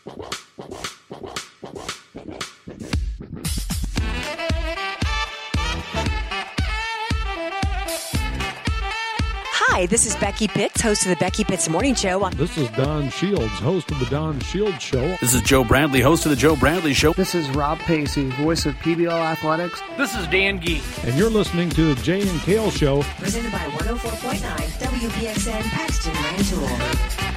Hi, this is Becky Pitts, host of the Becky Pitts Morning Show. This is Don Shields, host of the Don Shields Show. This is Joe Bradley, host of the Joe Bradley Show. This is Rob Pacey, voice of PBL Athletics. This is Dan Gee. And you're listening to the Jay and Kale Show. Presented by 104.9 WPXN Paxton Rantoul.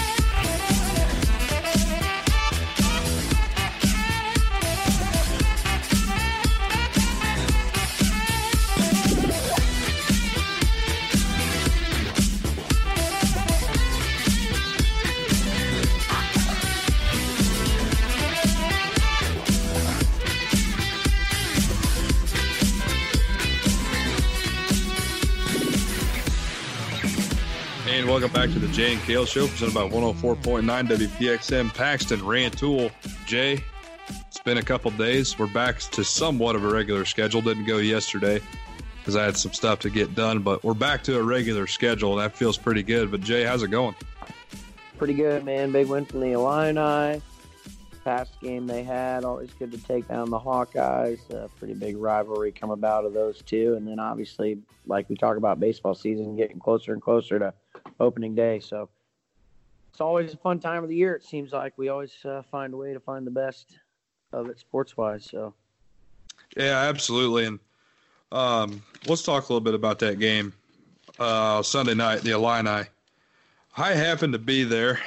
Welcome back to the Jay and Kale Show, presented by 104.9 WPXM Paxton Rantoul. Jay, it's been a couple days. We're back to somewhat of a regular schedule. Didn't go yesterday because I had some stuff to get done, but we're back to a regular schedule, and that feels pretty good. But, Jay, how's it going? Pretty good, man. Big win from the Illini. Past game they had, always good to take down the Hawkeyes. Pretty big rivalry come about of those two. And then, obviously, like we talk about baseball season, getting closer and closer to opening day. So it's always a fun time of the year. It seems like we always find a way to find the best of it sports-wise. So, yeah, absolutely. And let's talk a little bit about that game Sunday night, the Illini. I happened to be there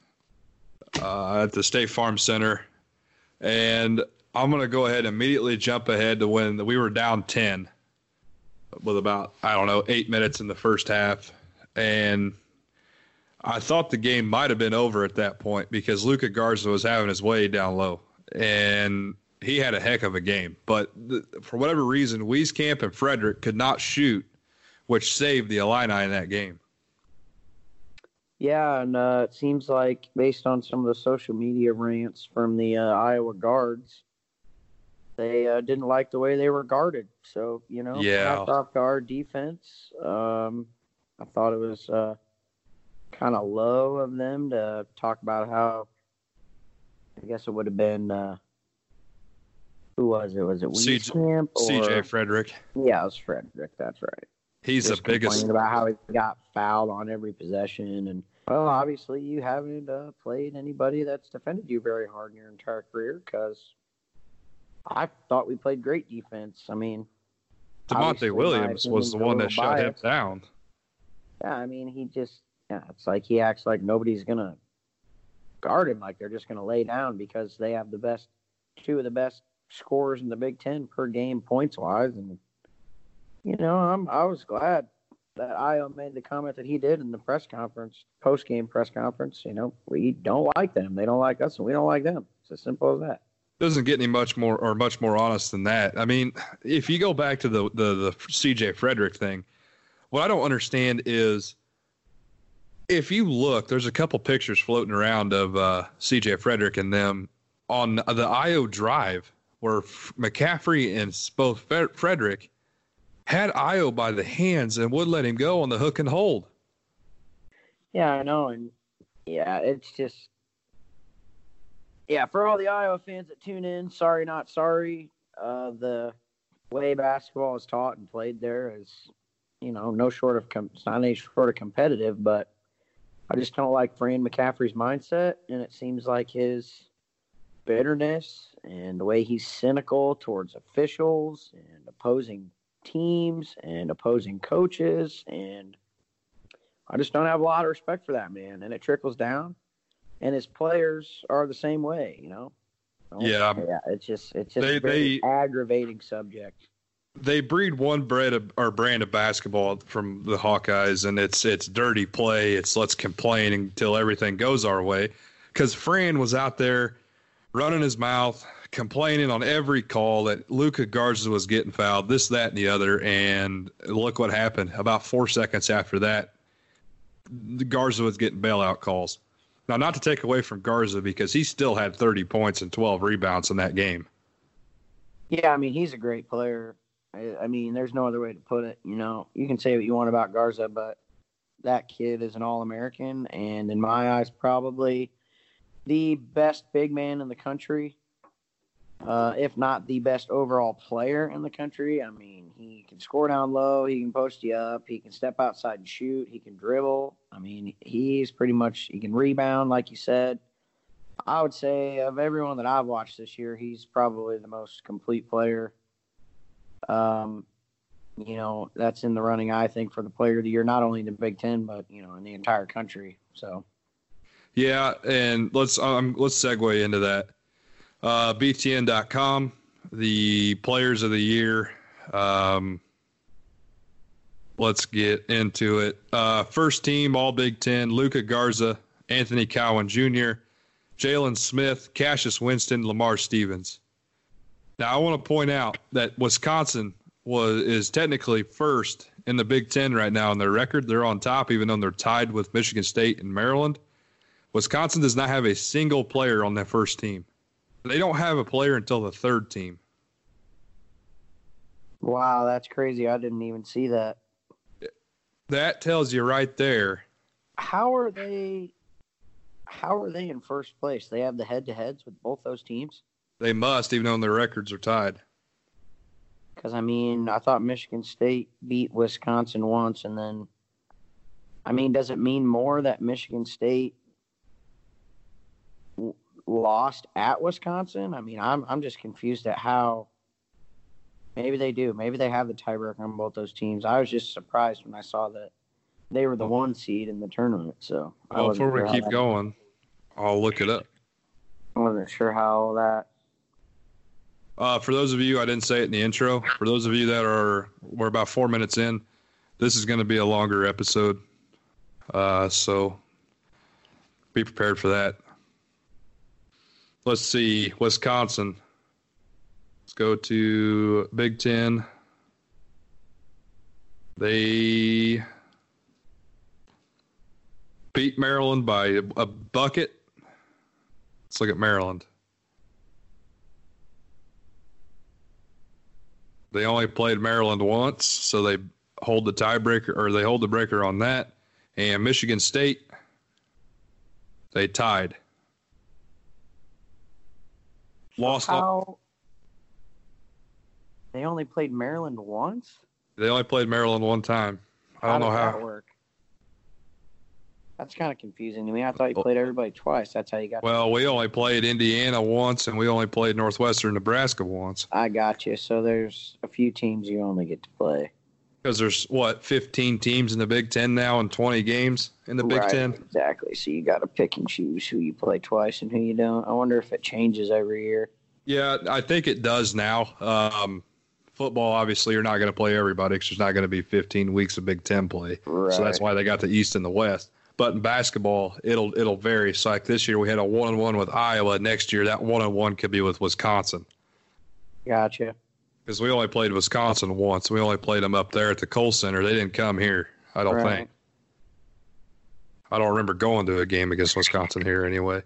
at the State Farm Center, and I'm going to go ahead and immediately jump ahead to when we were down 10 with about, 8 minutes in the first half. And I thought the game might have been over at that point because Luka Garza was having his way down low, and he had a heck of a game. But for whatever reason, Wieskamp and Frederick could not shoot, which saved the Illini in that game. Yeah, and it seems like based on some of the social media rants from the Iowa guards, they didn't like the way they were guarded. So, off guard defense. I thought it was kind of low of them to talk about how, I guess it would have been, who was it? Was it Wieskamp? CJ Frederick. Yeah, it was Frederick. That's right. He's just the biggest. Complaining about how he got fouled on every possession. And, well, obviously you haven't played anybody that's defended you very hard in your entire career because I thought we played great defense. I mean, DeMonte Williams was the one that shut him down. Yeah, I mean, it's like he acts like nobody's going to guard him, like they're just going to lay down because they have two of the best scorers in the Big Ten per game points-wise. And, I was glad that Io made the comment that he did in the press conference, post-game press conference. We don't like them. They don't like us, and we don't like them. It's as simple as that. Doesn't get any much more honest than that. I mean, if you go back to the CJ Frederick thing, what I don't understand is if you look, there's a couple pictures floating around of CJ Frederick and them on the Io drive where McCaffrey and both Frederick had Io by the hands and would let him go on the hook and hold. Yeah, I know. And, yeah, it's just – for all the Iowa fans that tune in, sorry, not sorry. The way basketball is taught and played there is – no short of it's not any short of competitive, but I just don't like Fran McCaffrey's mindset, and it seems like his bitterness and the way he's cynical towards officials and opposing teams and opposing coaches, and I just don't have a lot of respect for that man, and it trickles down, and his players are the same way, Yeah, it's a very aggravating subject. They breed one brand of basketball from the Hawkeyes, and it's dirty play. It's let's complain until everything goes our way. Because Fran was out there running his mouth, complaining on every call that Luka Garza was getting fouled, this, that, and the other. And look what happened. About 4 seconds after that, Garza was getting bailout calls. Now, not to take away from Garza because he still had 30 points and 12 rebounds in that game. Yeah, I mean, he's a great player. I mean, there's no other way to put it. You can say what you want about Garza, but that kid is an All-American, and in my eyes, probably the best big man in the country, if not the best overall player in the country. I mean, he can score down low. He can post you up. He can step outside and shoot. He can dribble. I mean, he can rebound, like you said. I would say of everyone that I've watched this year, he's probably the most complete player. That's in the running, I think, for the player of the year, not only in the Big Ten, but, in the entire country. So, yeah, and let's segue into that. BTN.com, the players of the year. Let's get into it. First team, all Big Ten, Luka Garza, Anthony Cowan Jr., Jalen Smith, Cassius Winston, Lamar Stevens. Now, I want to point out that Wisconsin is technically first in the Big Ten right now in their record. They're on top, even though they're tied with Michigan State and Maryland. Wisconsin does not have a single player on that first team. They don't have a player until the third team. Wow, that's crazy. I didn't even see that. That tells you right there. How are they in first place? They have the head-to-heads with both those teams? They must, even though their records are tied. Because, I thought Michigan State beat Wisconsin once, and then, does it mean more that Michigan State lost at Wisconsin? I'm just confused at how. Maybe they do. Maybe they have the tiebreaker on both those teams. I was just surprised when I saw that they were the 1 seed in the tournament. So, before we keep going, I'll look it up. I wasn't sure how that. For those of you, I didn't say it in the intro. For those of you we're about 4 minutes in. This is going to be a longer episode. So be prepared for that. Let's see. Wisconsin. Let's go to Big Ten. They beat Maryland by a bucket. Let's look at Maryland. They only played Maryland once, so they hold the tiebreaker, or they hold the breaker on that. And Michigan State, they tied. Lost. They only played Maryland once? They only played Maryland one time. I don't know how. That work? That's kind of confusing to me. I thought you played everybody twice. That's how you got. Well, we only played Indiana once, and we only played Northwestern Nebraska once. I got you. So there's a few teams you only get to play. Because there's, 15 teams in the Big Ten now and 20 games in the Big Ten? Exactly. So you got to pick and choose who you play twice and who you don't. I wonder if it changes every year. Yeah, I think it does now. Football, obviously, you're not going to play everybody because there's not going to be 15 weeks of Big Ten play. Right. So that's why they got the East and the West. But in basketball, it'll vary. So like this year, we had a 1-1 with Iowa. Next year, that 1-1 could be with Wisconsin. Gotcha. Because we only played Wisconsin once. We only played them up there at the Kohl Center. They didn't come here, I don't think. I don't remember going to a game against Wisconsin here anyway.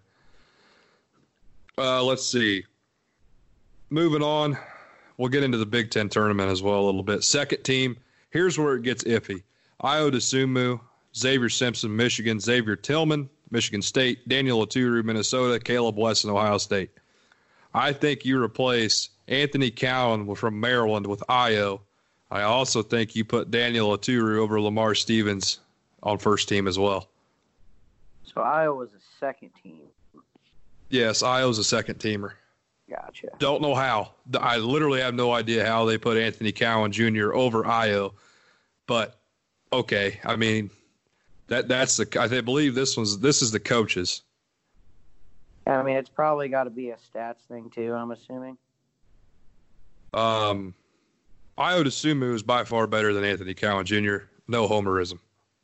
Let's see. Moving on, we'll get into the Big Ten tournament as well a little bit. Second team, here's where it gets iffy. Ayo Dosunmu, Xavier Simpson, Michigan, Xavier Tillman, Michigan State, Daniel Oturu, Minnesota, Caleb Wesson, Ohio State. I think you replace Anthony Cowan from Maryland with Ayo. I also think you put Daniel Oturu over Lamar Stevens on first team as well. So Ayo was a second team. Yes, Ayo's a second teamer. Gotcha. Don't know how. I literally have no idea how they put Anthony Cowan Jr. over Ayo. But okay, that's I believe this is the coaches. It's probably got to be a stats thing too, I'm assuming. Ayo Dosunmu is by far better than Anthony Cowan Jr. No homerism.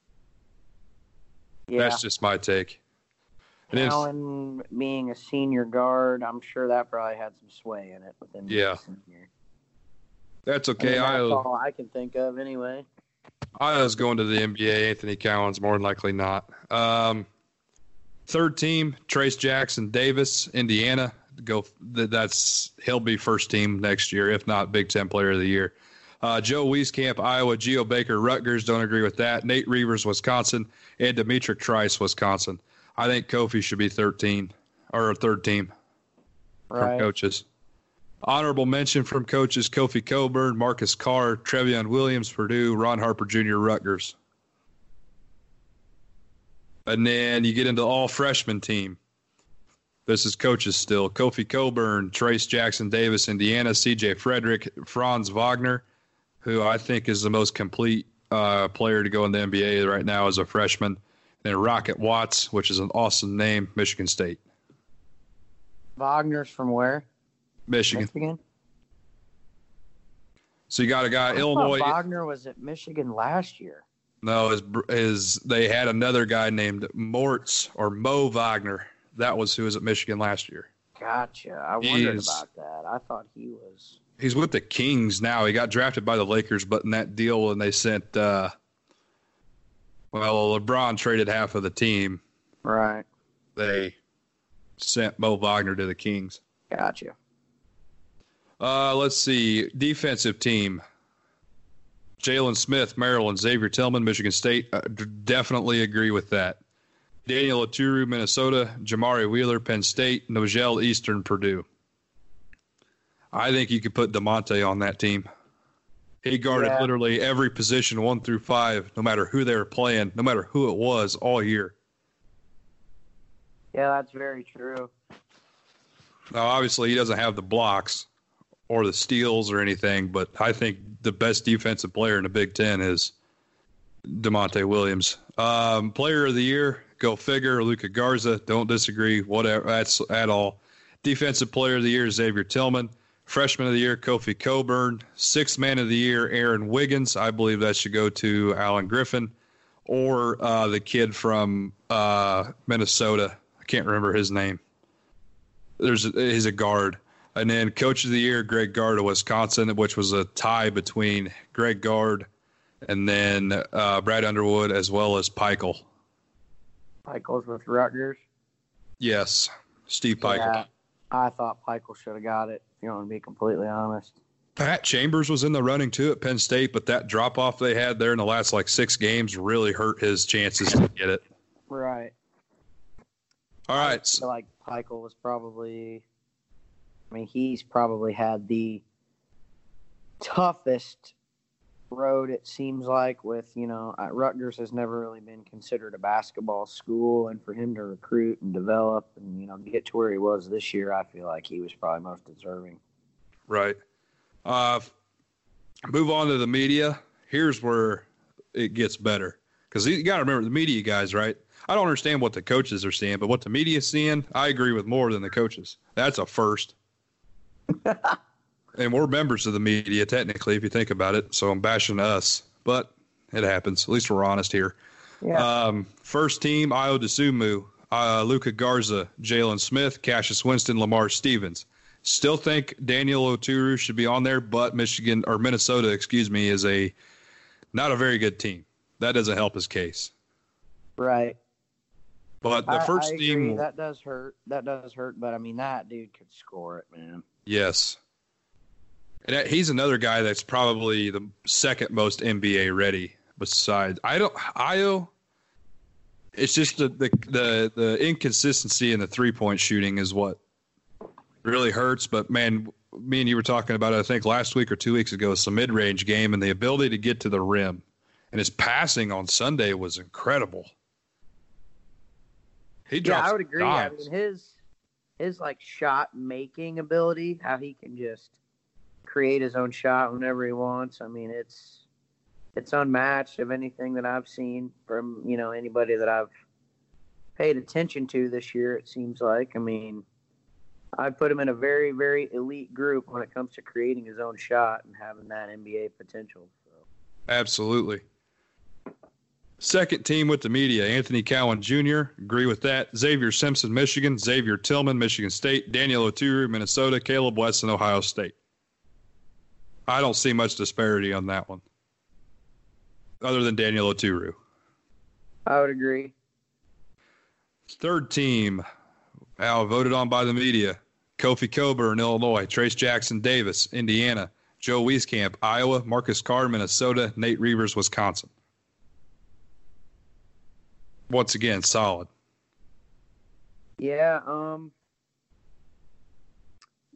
Yeah. That's just my take. Cowan being a senior guard, I'm sure that probably had some sway in it within the senior. That's okay. That's all I can think of anyway. Ayo's going to the NBA. Anthony Cowan's more than likely not. Third team, Trace Jackson Davis, Indiana. He'll be first team next year, if not Big Ten Player of the Year. Joe Wieskamp, Iowa. Geo Baker, Rutgers. Don't agree with that. Nate Reavers, Wisconsin, and Demetric Trice, Wisconsin. I think Kofi should be 13. or third team from Right. coaches. Honorable mention from coaches: Kofi Coburn, Marcus Carr, Trevion Williams, Purdue, Ron Harper Jr., Rutgers. And then you get into all freshman team. This is coaches still: Kofi Coburn, Trace Jackson Davis, Indiana, C.J. Frederick, Franz Wagner, who I think is the most complete player to go in the NBA right now as a freshman. And then Rocket Watts, which is an awesome name, Michigan State. Wagner's from where? Michigan. Michigan. So you got a guy, I thought Illinois. Wagner was at Michigan last year. No, they had another guy named Mo Wagner. That was who was at Michigan last year. Gotcha. I wondered about that. I thought he was. He's with the Kings now. He got drafted by the Lakers, but in that deal when they sent, LeBron traded half of the team. Right. They sent Mo Wagner to the Kings. Gotcha. Let's see. Defensive team. Jalen Smith, Maryland. Xavier Tillman, Michigan State. Definitely agree with that. Daniel Oturu, Minnesota. Jamari Wheeler, Penn State. Nigel Eastern, Purdue. I think you could put DeMonte on that team. He guarded literally every position 1 through 5, no matter who they were playing, no matter who it was, all year. Yeah, that's very true. Now, obviously, he doesn't have the blocks or the steals or anything, but I think the best defensive player in the Big Ten is DeMonte Williams. Player of the year, go figure, Luka Garza. Don't disagree, whatever, that's at all. Defensive player of the year, Xavier Tillman. Freshman of the year, Kofi Coburn. Sixth man of the year, Aaron Wiggins. I believe that should go to Alan Griffin. Or the kid from Minnesota. I can't remember his name. He's a guard. And then coach of the year, Greg Gard of Wisconsin, which was a tie between Greg Gard and then Brad Underwood as well as Peichel. Peichels with Rutgers. Yes, Steve Peichel. Yeah, I thought Peichel should have got it, if you want to be completely honest. Pat Chambers was in the running too at Penn State, but that drop-off they had there in the last 6 games really hurt his chances to get it. Right. All right. I feel like Peichel was probably, he's probably had the toughest road, it seems like, with, Rutgers has never really been considered a basketball school, and for him to recruit and develop and, get to where he was this year, I feel like he was probably most deserving. Right. Move on to the media. Here's where it gets better. Because you got to remember the media guys, right? I don't understand what the coaches are seeing, but what the media is seeing, I agree with more than the coaches. That's a first. And we're members of the media, technically, if you think about it. So I'm bashing us, but it happens. At least we're honest here. Yeah. First team, Ayo Dosunmu, Luka Garza, Jalen Smith, Cassius Winston, Lamar Stevens. Still think Daniel Oturu should be on there, but Minnesota, is not a very good team. That doesn't help his case. Right. But the first I team, agree. That does hurt, but that dude could score it, man. yes. And he's another guy that's probably the second most NBA ready besides Ayo. It's just the inconsistency in the 3-point shooting is what really hurts. But man, me and you were talking about it, I think last week or 2 weeks ago, it's a mid-range game and the ability to get to the rim, and his passing on Sunday was incredible. I would agree. Dimes. His shot making ability, how he can just create his own shot whenever he wants. It's unmatched of anything that I've seen from, anybody that I've paid attention to this year, it seems like. I'd put him in a very, very elite group when it comes to creating his own shot and having that NBA potential. So. Absolutely. Second team with the media, Anthony Cowan Jr., agree with that. Xavier Simpson, Michigan. Xavier Tillman, Michigan State. Daniel Oturu, Minnesota. Caleb Wesson, Ohio State. I don't see much disparity on that one, other than Daniel Oturu. I would agree. Third team, voted on by the media. Kofi Coburn, Illinois. Trace Jackson Davis, Indiana. Joe Wieskamp, Iowa. Marcus Carr, Minnesota. Nate Reavers, Wisconsin. Once again, solid. Yeah,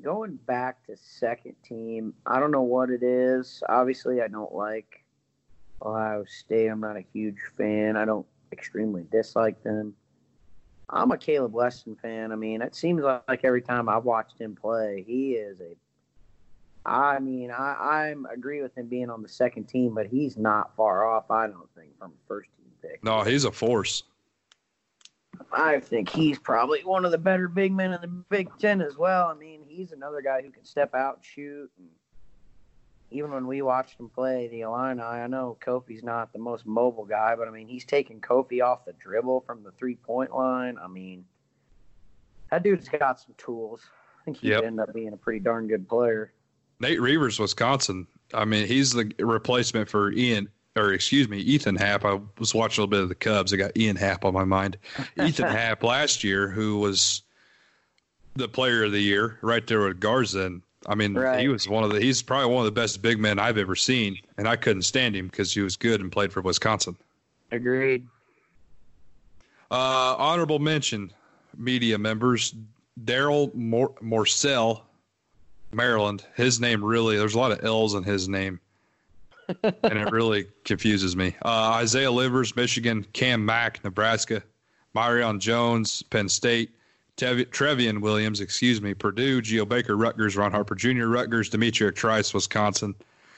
going back to second team, I don't know what it is. Obviously, I don't like Ohio State. I'm not a huge fan. I don't extremely dislike them. I'm a Caleb Weston fan. I mean, it seems like every time I've watched him play, he is I agree with him being on the second team, but he's not far off, I don't think, from a first team pick. No, he's a force. I think he's probably one of the better big men in the Big Ten as well. I mean, he's another guy who can step out and shoot. And even when we watched him play the Illini, I know Kofi's not the most mobile guy, but I mean, he's taking Kofi off the dribble from the 3-point line. I mean, that dude's got some tools. I think he'd end up being a pretty darn good player. Nate Reavers, Wisconsin. I mean, he's the replacement for Ethan Happ. I was watching a little bit of the Cubs. I got Ian Happ on my mind. Ethan Happ last year, who was the player of the year right there with Garza. And I mean, he's probably one of the best big men I've ever seen. And I couldn't stand him because he was good and played for Wisconsin. Agreed. Honorable mention, media members, Daryl Morcell, Maryland. His name there's a lot of L's in his name. And it really confuses me. Isaiah Livers, Michigan. Cam Mack, Nebraska. Myrion Jones, Penn State. Trevian Williams, Purdue. Geo Baker, Rutgers. Ron Harper Jr., Rutgers. Demetrius Trice, Wisconsin.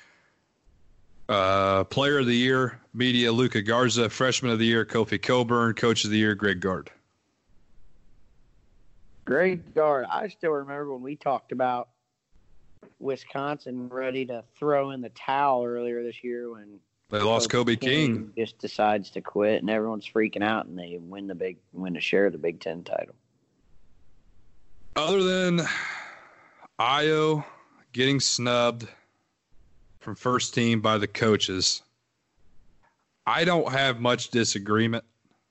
Player of the Year, media, Luka Garza. Freshman of the Year, Kofi Coburn. Coach of the Year, Greg Gard. Greg Gard. I still remember when we talked about Wisconsin ready to throw in the towel earlier this year when they lost Kobe King. Just decides to quit and everyone's freaking out and they win a share of the Big Ten title. Other than Io getting snubbed from first team by the coaches, I don't have much disagreement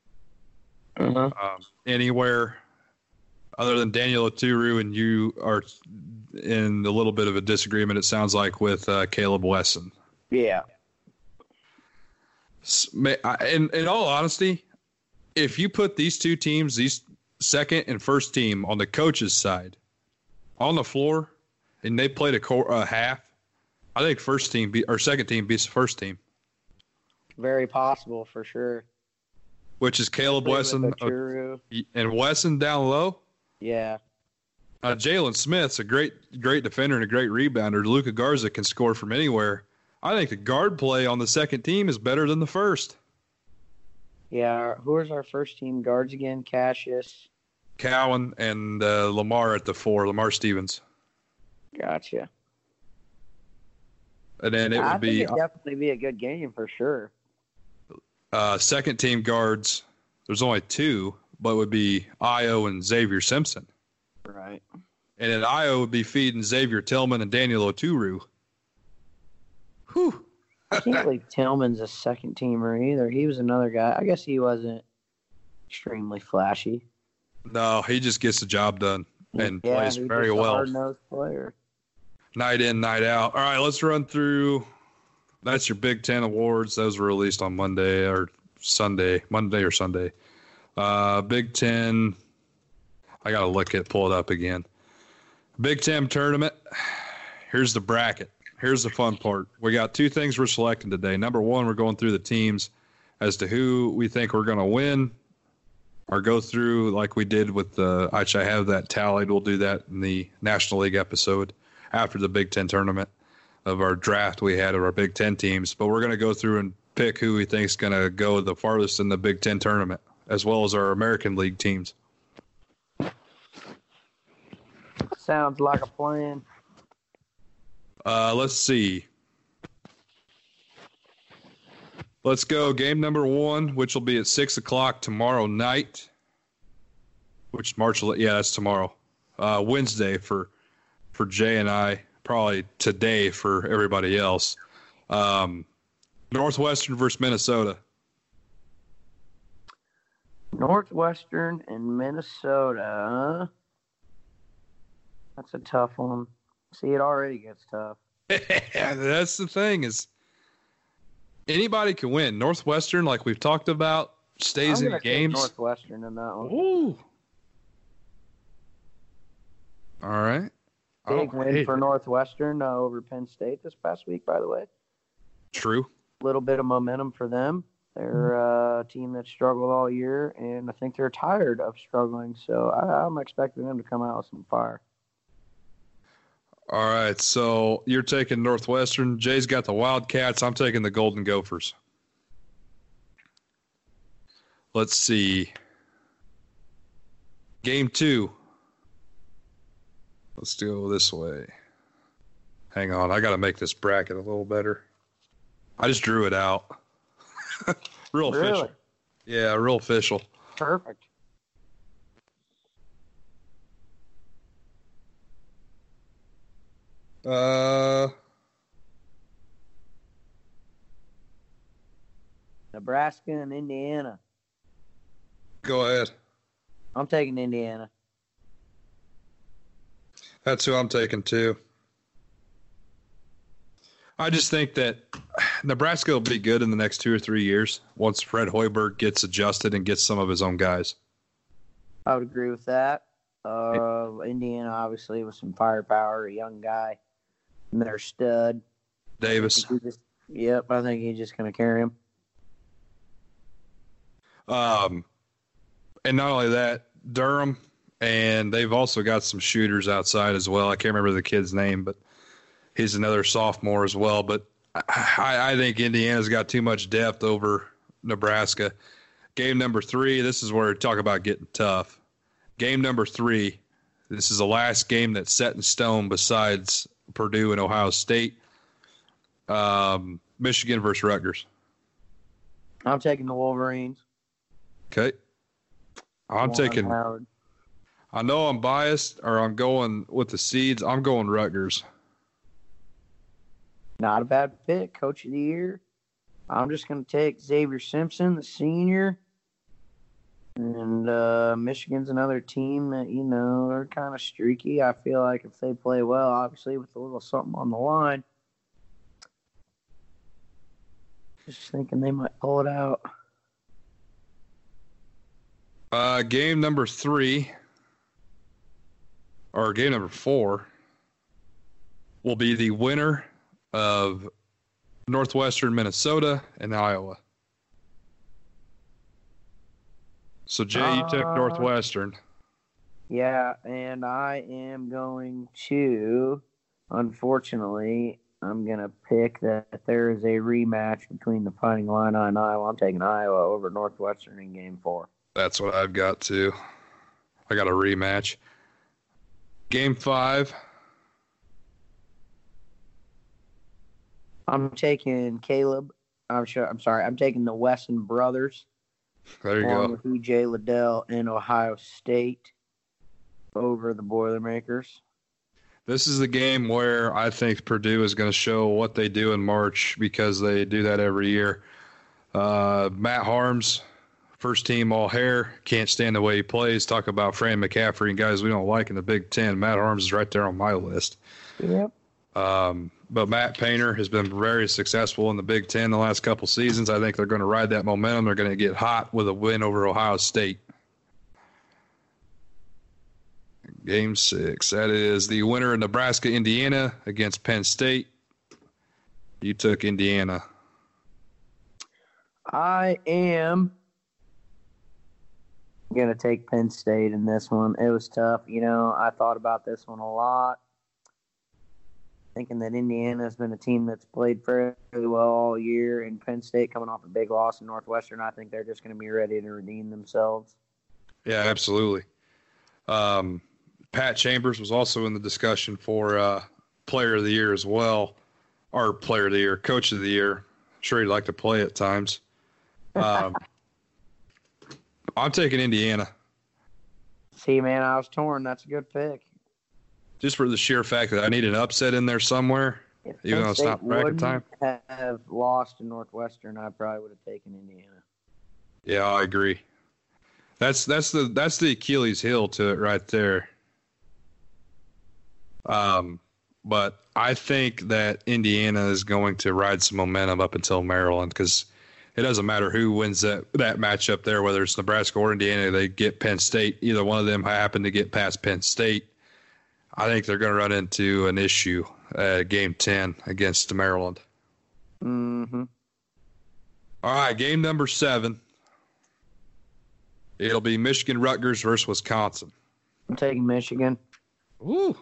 anywhere other than Daniel Oturu, and you are in a little bit of a disagreement, it sounds like, with Caleb Wesson. Yeah. In all honesty, if you put these two teams, these second and first team, on the coach's side, on the floor, and they played a half, I think second team beats the first team. Very possible, for sure. Which is Caleb Wesson and Wesson down low. Yeah. Jalen Smith's a great defender and a great rebounder. Luka Garza can score from anywhere. I think the guard play on the second team is better than the first. Yeah. Who is our first team guards again? Cassius, Cowan, and Lamar at the 4. Lamar Stevens. Gotcha. And then it would be definitely be a good game for sure. Second team guards. There's only 2, but it would be Io and Xavier Simpson. Right. And then Io would be feeding Xavier Tillman and Daniel Oturu. Whew. I can't believe Tillman's a second teamer either. He was another guy. I guess he wasn't extremely flashy. No, he just gets the job done and plays very well. Hard-nosed player. Night in, night out. All right, let's run through. That's your Big Ten awards. Those were released on Monday or Sunday. Big Ten. I got to pull it up again. Big Ten tournament. Here's the bracket. Here's the fun part. We got 2 things we're selecting today. Number 1, we're going through the teams as to who we think we're going to win, or go through like we did with actually I have that tallied. We'll do that in the National League episode after the Big Ten tournament of our draft we had of our Big Ten teams. But we're going to go through and pick who we think is going to go the farthest in the Big Ten tournament, as well as our American League teams. Sounds like a plan. Let's see. Let's go game number 1, which will be at 6:00 tomorrow night. Which that's tomorrow. Wednesday for Jay and I. Probably today for everybody else. Northwestern versus Minnesota. Northwestern and Minnesota. That's a tough one. See, it already gets tough. That's the thing is anybody can win. Northwestern, like we've talked about, stays in games. Northwestern in that one. Ooh. All right. Big win for Northwestern over Penn State this past week, by the way. True. A little bit of momentum for them. They're a team that struggled all year, and I think they're tired of struggling. So I'm expecting them to come out with some fire. All right, so you're taking Northwestern. Jay's got the Wildcats. I'm taking the Golden Gophers. Let's see. Game 2. Let's go this way. Hang on. I got to make this bracket a little better. I just drew it out. Real official. Yeah, real official. Perfect. Nebraska and Indiana. Go ahead. I'm taking Indiana. That's who I'm taking too. I just think that Nebraska will be good in the next 2 or 3 years once Fred Hoiberg gets adjusted and gets some of his own guys. I would agree with that. Indiana, obviously, with some firepower, a young guy, and their stud. Davis. I think he's just going to carry him. And not only that, Durham, and they've also got some shooters outside as well. I can't remember the kid's name, but he's another sophomore as well. But I think Indiana's got too much depth over Nebraska. Game number 3, this is where we talk about getting tough. Game number 3, this is the last game that's set in stone besides Purdue and Ohio State. Michigan versus Rutgers. I'm taking the Wolverines. Okay. I'm taking Howard. I know I'm biased, or I'm going with the seeds. I'm going Rutgers. Not a bad pick. Coach of the year. I'm just going to take Xavier Simpson, the senior. And Michigan's another team that, they're kind of streaky. I feel like if they play well, obviously with a little something on the line, just thinking they might pull it out. Game number 3, or game number 4, will be the winner of Northwestern Minnesota and Iowa. So, Jay, you took Northwestern. Yeah, and I am going to, unfortunately, I'm going to pick that there is a rematch between the Fighting Illini and Iowa. I'm taking Iowa over Northwestern in Game 4. That's what I've got, too. I got a rematch. Game 5. I'm taking Caleb. I'm taking the Wesson brothers. There you go. With E.J. Liddell and Ohio State over the Boilermakers. This is the game where I think Purdue is going to show what they do in March because they do that every year. Matt Harms, first team all hair, can't stand the way he plays. Talk about Fran McCaffrey and guys we don't like in the Big Ten. Matt Harms is right there on my list. Yep. But Matt Painter has been very successful in the Big Ten the last couple seasons. I think they're going to ride that momentum. They're going to get hot with a win over Ohio State. Game 6. That is the winner of Nebraska-Indiana against Penn State. You took Indiana. I am going to take Penn State in this one. It was tough. I thought about this one a lot. Thinking that Indiana has been a team that's played fairly well all year, and Penn State coming off a big loss in Northwestern, I think they're just going to be ready to redeem themselves. Yeah, absolutely. Pat Chambers was also in the discussion for Player of the Year as well, or Player of the Year, Coach of the Year. I'm sure he'd like to play at times. I'm taking Indiana. See, man, I was torn. That's a good pick. Just for the sheer fact that I need an upset in there somewhere, even though it's not bracket time. If have lost to Northwestern, I probably would have taken Indiana. Yeah, I agree. That's the Achilles heel to it right there. But I think that Indiana is going to ride some momentum up until Maryland because it doesn't matter who wins that matchup there, whether it's Nebraska or Indiana, they get Penn State. Either one of them happen to get past Penn State. I think they're going to run into an issue at Game 10 against Maryland. Mm-hmm. All right, game number 7. It'll be Michigan-Rutgers versus Wisconsin. I'm taking Michigan. Woo.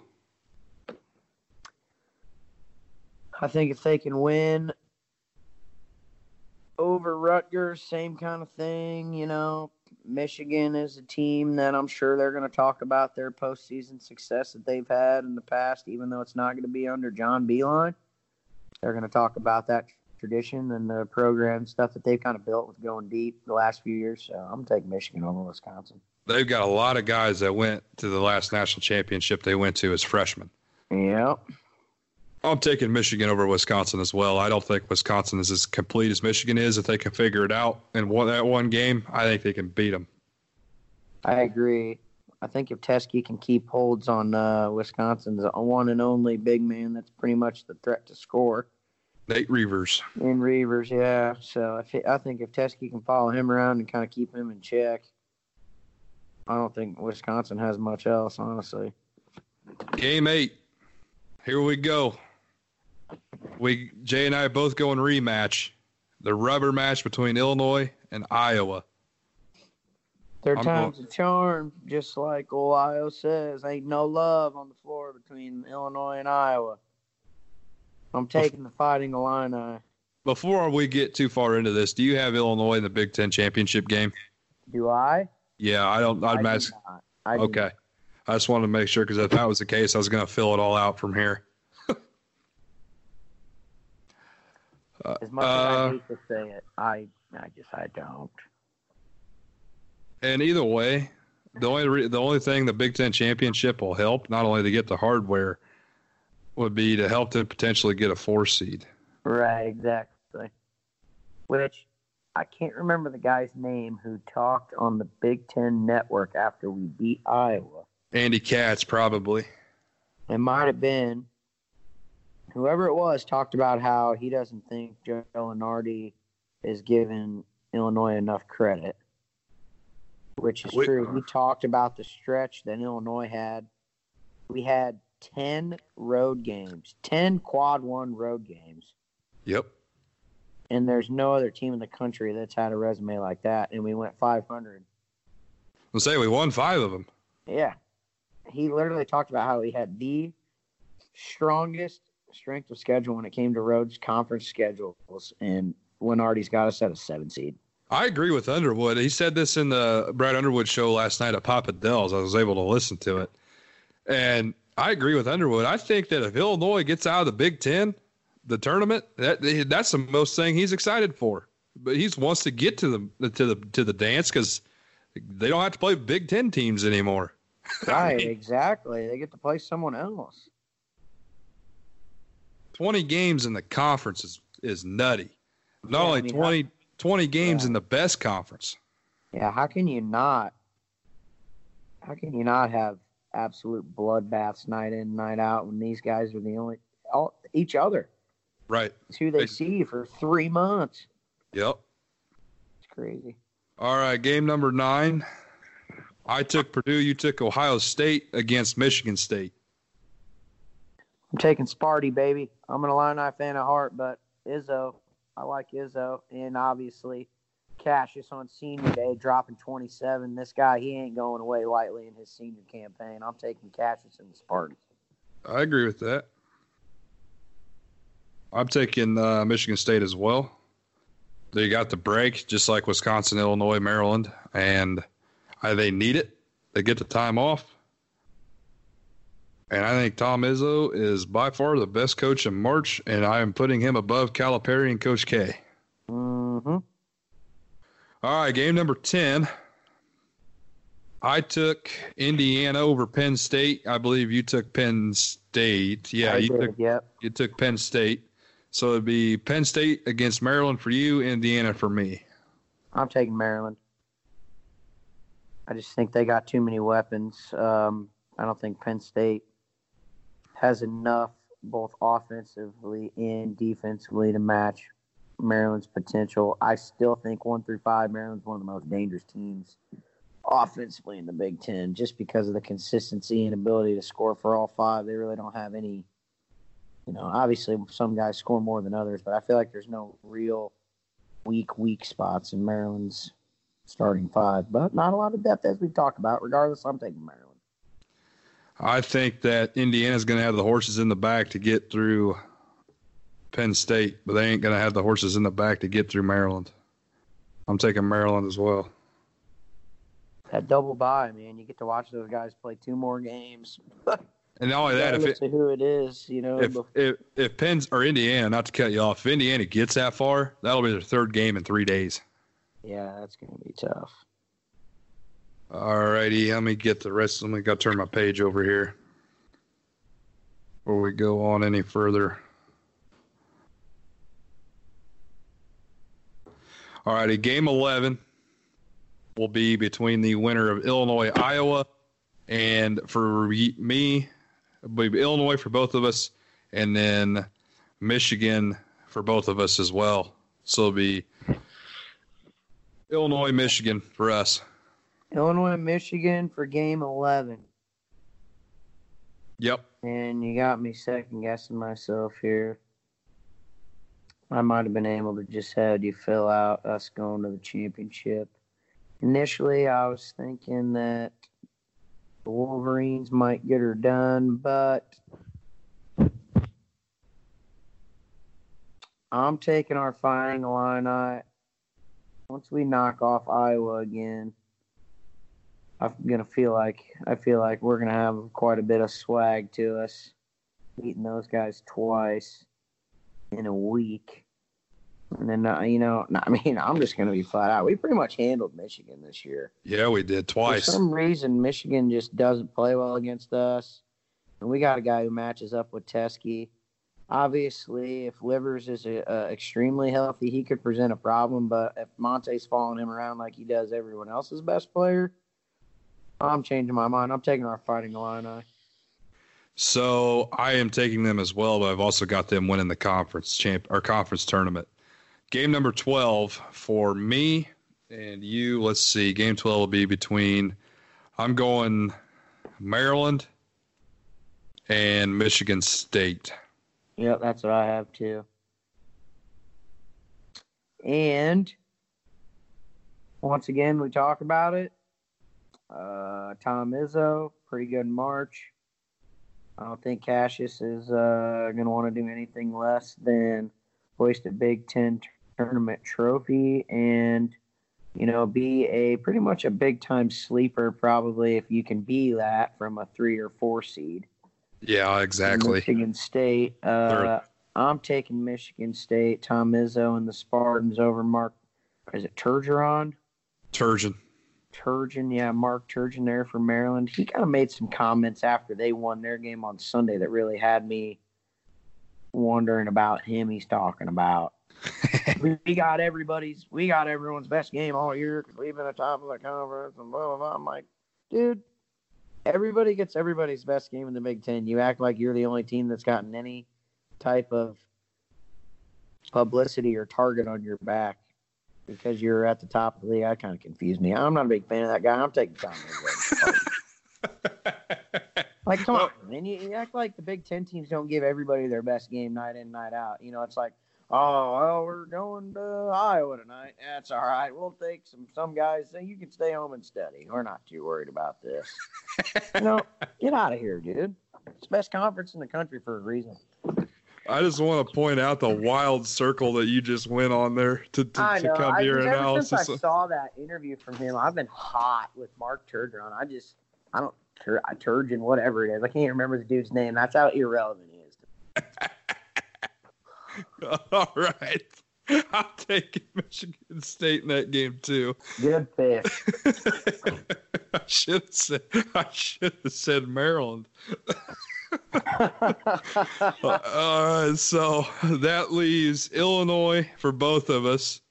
I think if they can win over Rutgers, same kind of thing, you know. Michigan is a team that I'm sure they're going to talk about their postseason success that they've had in the past, even though it's not going to be under John Beilein. They're going to talk about that tradition and the program stuff that they've kind of built with going deep the last few years. So I'm taking Michigan over Wisconsin. They've got a lot of guys that went to the last national championship they went to as freshmen. Yep. I'm taking Michigan over Wisconsin as well. I don't think Wisconsin is as complete as Michigan is. If they can figure it out and win that one game, I think they can beat them. I agree. I think if Teskey can keep holds on Wisconsin's one and only big man, that's pretty much the threat to score. Nate Reavers. In Reavers, yeah. So I think if Teskey can follow him around and kind of keep him in check, I don't think Wisconsin has much else, honestly. Game 8. Here we go. Jay and I both going rematch. The rubber match between Illinois and Iowa. Third time's a charm, just like old Io says. Ain't no love on the floor between Illinois and Iowa. I'm taking the Fighting Illini. Before we get too far into this, do you have Illinois in the Big Ten championship game? Do I? Yeah, I don't. I'd imagine. Okay. I just wanted to make sure because if that was the case, I was going to fill it all out from here. As much as I hate to say it, I don't. And either way, the only thing the Big Ten championship will help, not only to get the hardware, would be to help them potentially get a 4 seed. Right, exactly. Which I can't remember the guy's name who talked on the Big Ten Network after we beat Iowa. Andy Katz, probably. It might have been. Whoever it was talked about how he doesn't think Joe Lunardi is giving Illinois enough credit, which is true. He talked about the stretch that Illinois had. We had 10 road games, 10 quad 1 road games. Yep. And there's no other team in the country that's had a resume like that, and we went 500. We'll say we won 5 of them. Yeah. He literally talked about how he had the strongest strength of schedule when it came to roads conference schedules, and Lunardi's got us at a 7 seed. I agree with Underwood. He said this in the Brad Underwood show last night at Papa Dell's. I was able to listen to it. And I agree with Underwood. I think that if Illinois gets out of the Big Ten, the tournament, that's the most thing he's excited for. But he wants to get to the dance because they don't have to play Big Ten teams anymore. Right, exactly. They get to play someone else. 20 games in the conference is nutty. Not only 20 games in the best conference. Yeah, how can you not have absolute bloodbaths night in, night out when these guys are each other? Right. It's who they see for 3 months. Yep. It's crazy. All right, game number 9. I took Purdue, you took Ohio State against Michigan State. I'm taking Sparty, baby. I'm an Illini fan at heart, but Izzo, I like Izzo. And obviously, Cassius on senior day dropping 27. This guy, he ain't going away lightly in his senior campaign. I'm taking Cassius and the Spartans. I agree with that. I'm taking Michigan State as well. They got the break, just like Wisconsin, Illinois, Maryland, and they need it. They get the time off. And I think Tom Izzo is by far the best coach in March, and I am putting him above Calipari and Coach K. Mm-hmm. All right, game number 10. I took Indiana over Penn State. I believe you took Penn State. Yeah, you took Penn State. So it'd be Penn State against Maryland for you, Indiana for me. I'm taking Maryland. I just think they got too many weapons. I don't think Penn State has enough both offensively and defensively to match Maryland's potential. I still think 1 through 5, Maryland's one of the most dangerous teams offensively in the Big Ten, just because of the consistency and ability to score for all five. They really don't have any, obviously some guys score more than others, but I feel like there's no real weak spots in Maryland's starting five, but not a lot of depth as we talk about. Regardless, I'm taking Maryland. I think that Indiana's going to have the horses in the back to get through Penn State, but they ain't going to have the horses in the back to get through Maryland. I'm taking Maryland as well. That double bye, man, you get to watch those guys play 2 more games. And not only that, who it is, if Penn or Indiana, not to cut you off, if Indiana gets that far, that'll be their 3rd game in 3 days. Yeah, that's going to be tough. All righty, let me get the rest. Let me go turn my page over here before we go on any further. All righty, game 11 will be between the winner of Illinois, Iowa, and for me, it'll be Illinois for both of us, and then Michigan for both of us as well. So it'll be Illinois, Michigan for us. Illinois, Michigan for game 11. Yep. And you got me second guessing myself here. I might have been able to just have you fill out us going to the championship. Initially, I was thinking that the Wolverines might get her done, but I'm taking our Fighting Illini. Once we knock off Iowa again, I feel like we're gonna have quite a bit of swag to us, beating those guys twice in a week. And then I'm just gonna be flat out. We pretty much handled Michigan this year. Yeah, we did twice. For some reason, Michigan just doesn't play well against us, and we got a guy who matches up with Teskey. Obviously, if Livers is extremely healthy, he could present a problem. But if Monte's following him around like he does everyone else's best player, I'm changing my mind. I'm taking our Fighting Illini. So I am taking them as well, but I've also got them winning the conference tournament. Game number 12 for me and you. Let's see. Game 12 will be between. I'm going Maryland and Michigan State. Yep, that's what I have too. And once again, we talk about it. Tom Izzo, pretty good in March. I don't think Cassius is going to want to do anything less than hoist a Big Ten tournament trophy and, be pretty much a big-time sleeper probably if you can be that from a 3 or 4 seed. Yeah, exactly. Michigan State. I'm taking Michigan State. Tom Izzo and the Spartans over Mark. Is it Turgeon? Turgeon, yeah, Mark Turgeon there for Maryland. He kind of made some comments after they won their game on Sunday that really had me wondering about him. He's talking about we got everyone's best game all year because we've been at the top of the conference and blah blah blah. I'm like, dude, everybody gets everybody's best game in the Big Ten. You act like you're the only team that's gotten any type of publicity or target on your back because you're at the top of the league. That kind of confused me. I'm not a big fan of that guy. I'm taking Tom Izzo. Like, come on, man. You act like the Big Ten teams don't give everybody their best game night in, night out. It's like, oh, well, we're going to Iowa tonight. That's all right. We'll take some guys. Say you can stay home and study. We're not too worried about this. Get out of here, dude. It's the best conference in the country for a reason. I just want to point out the wild circle that you just went on there to come to your analysis. Ever since I saw that interview from him, I've been hot with Mark Turgeon. Turgeon, whatever it is. I can't remember the dude's name. That's how irrelevant he is. All right. I'm taking Michigan State in that game too. Good pick. I should have said Maryland. So that leaves Illinois for both of us.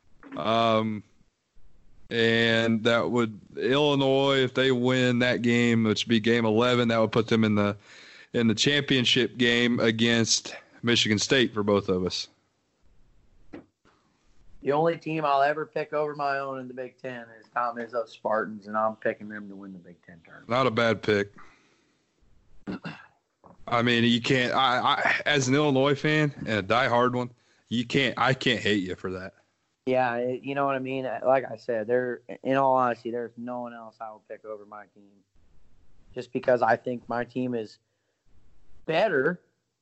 And that would Illinois, if they win that game, which would be game 11, that would put them in the championship game against Michigan State for both of us. The only team I'll ever pick over my own in the Big Ten is Tom Izzo's Spartans, and I'm picking them to win the Big Ten tournament. Not a bad pick. I mean, you can't. I as an Illinois fan and a diehard one, you can't. I can't hate you for that. Yeah, you know what I mean. Like I said, in all honesty, there's no one else I would pick over my team, just because I think my team is better.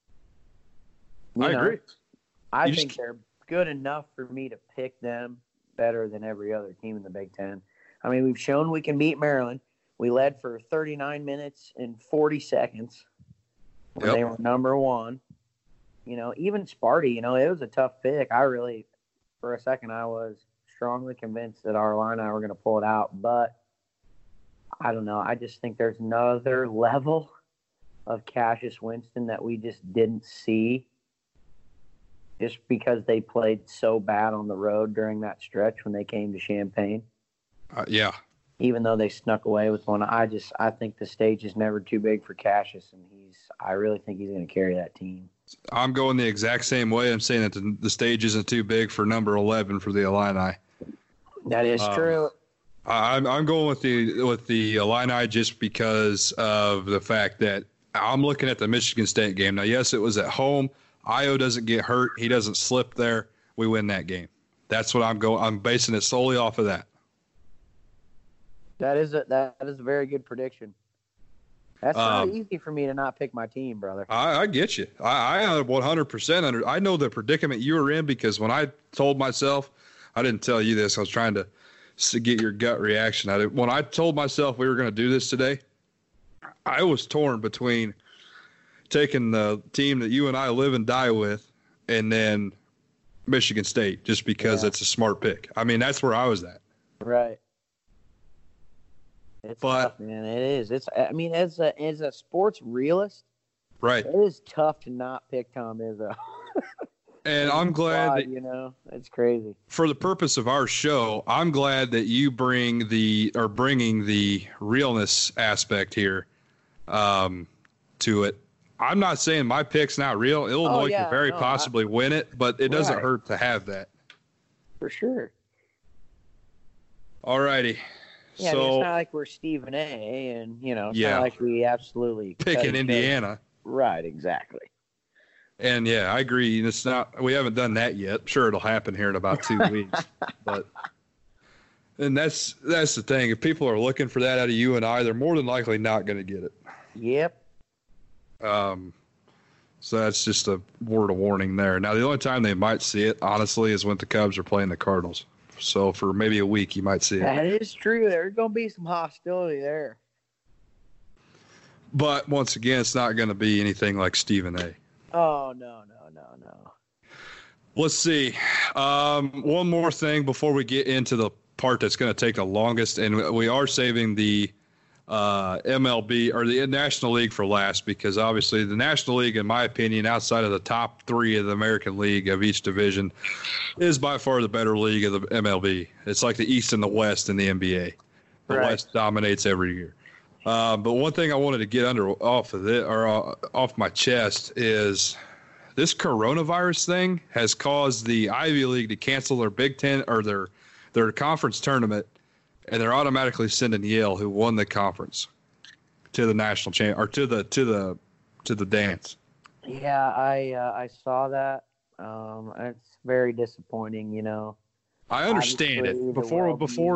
I agree. I think they're good enough for me to pick them better than every other team in the Big Ten. I mean, we've shown we can beat Maryland. We led for 39 minutes and 40 seconds when they were number one. You know, even Sparty, you know, it was a tough pick. For a second, I was strongly convinced that our Illini were going to pull it out. But I don't know. I just think there's another level of Cassius Winston that we just didn't see, just because they played so bad on the road during that stretch when they came to Champaign. Yeah. Even though they snuck away with one, I think the stage is never too big for Cassius, and I really think he's going to carry that team. I'm going the exact same way. I'm saying that the stage isn't too big for number 11 for the Illini. That is true. I'm going with the Illini just because of the fact that I'm looking at the Michigan State game. Now, yes, it was at home. Io doesn't get hurt. He doesn't slip there. We win that game. That's what I'm basing it solely off of that. That is a very good prediction. That's not easy for me to not pick my team, brother. I get you. I 100% I know the predicament you were in, because when I told myself, I didn't tell you this, I was trying to get your gut reaction. When I told myself we were going to do this today, I was torn between taking the team that you and I live and die with and then Michigan State, just because it's a smart pick. I mean, that's where I was at. Right. It's tough, man. It is. I mean, as a sports realist, right, it is tough to not pick Tom Izzo. And I'm glad that, you know, it's crazy. For the purpose of our show, I'm glad that you bringing the realness aspect here to it. I'm not saying my pick's not real. Illinois could very possibly win it, but it doesn't hurt to have that. For sure. All righty. Yeah, so, I mean, it's not like we're Stephen A. and, you know, it's not like we absolutely pick in Indiana. Right, exactly. And yeah, I agree. We haven't done that yet. Sure, it'll happen here in about 2 weeks. And that's the thing. If people are looking for that out of you and I, they're more than likely not going to get it. Yep. So that's just a word of warning there. Now, the only time they might see it, honestly, is when the Cubs are playing the Cardinals. So for maybe a week, you might see it. That is true. There's going to be some hostility there. But once again, it's not going to be anything like Stephen A. Oh, no. Let's see. One more thing before we get into the part that's going to take the longest, and we are saving the MLB or the National League for last, because obviously the National League, in my opinion, outside of the top three of the American League of each division, is by far the better league of the MLB. It's like the East and the West in the NBA. The West dominates every year. But one thing I wanted to get off my chest is this coronavirus thing has caused the Ivy League to cancel their Big Ten or their conference tournament, and they're automatically sending Yale, who won the conference, to the national champ or to the dance. Yeah, I saw that. It's very disappointing, you know. I understand it. Before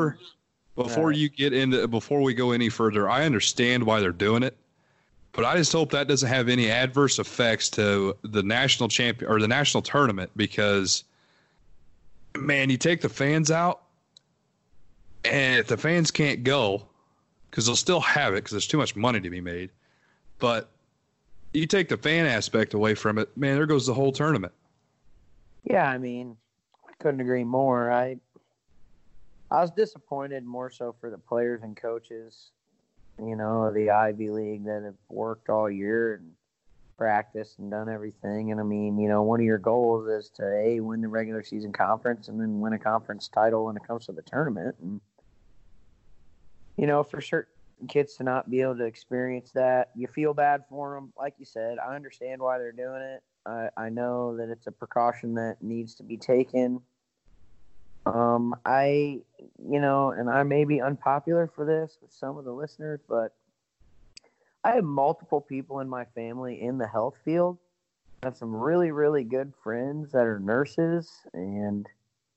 we go any further, I understand why they're doing it, but I just hope that doesn't have any adverse effects to the national champion or the national tournament, because, man, you take the fans out, and if the fans can't go, because they'll still have it because there's too much money to be made, but you take the fan aspect away from it, man, there goes the whole tournament. Yeah, I mean, I couldn't agree more. I was disappointed more so for the players and coaches, you know, of the Ivy League that have worked all year and practiced and done everything. And I mean, you know, one of your goals is to win the regular season conference and then win a conference title when it comes to the tournament. And, you know, for certain kids to not be able to experience that, you feel bad for them. Like you said, I understand why they're doing it. I know that it's a precaution that needs to be taken. And I may be unpopular for this with some of the listeners, but I have multiple people in my family in the health field. I have some really, really good friends that are nurses, and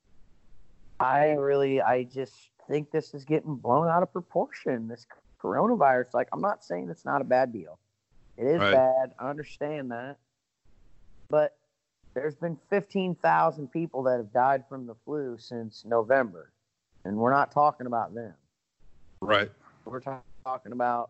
I just think this is getting blown out of proportion. This coronavirus, like, I'm not saying it's not a bad deal. It is bad. I understand that. But there's been 15,000 people that have died from the flu since November, and we're not talking about them. Right. We're talking about,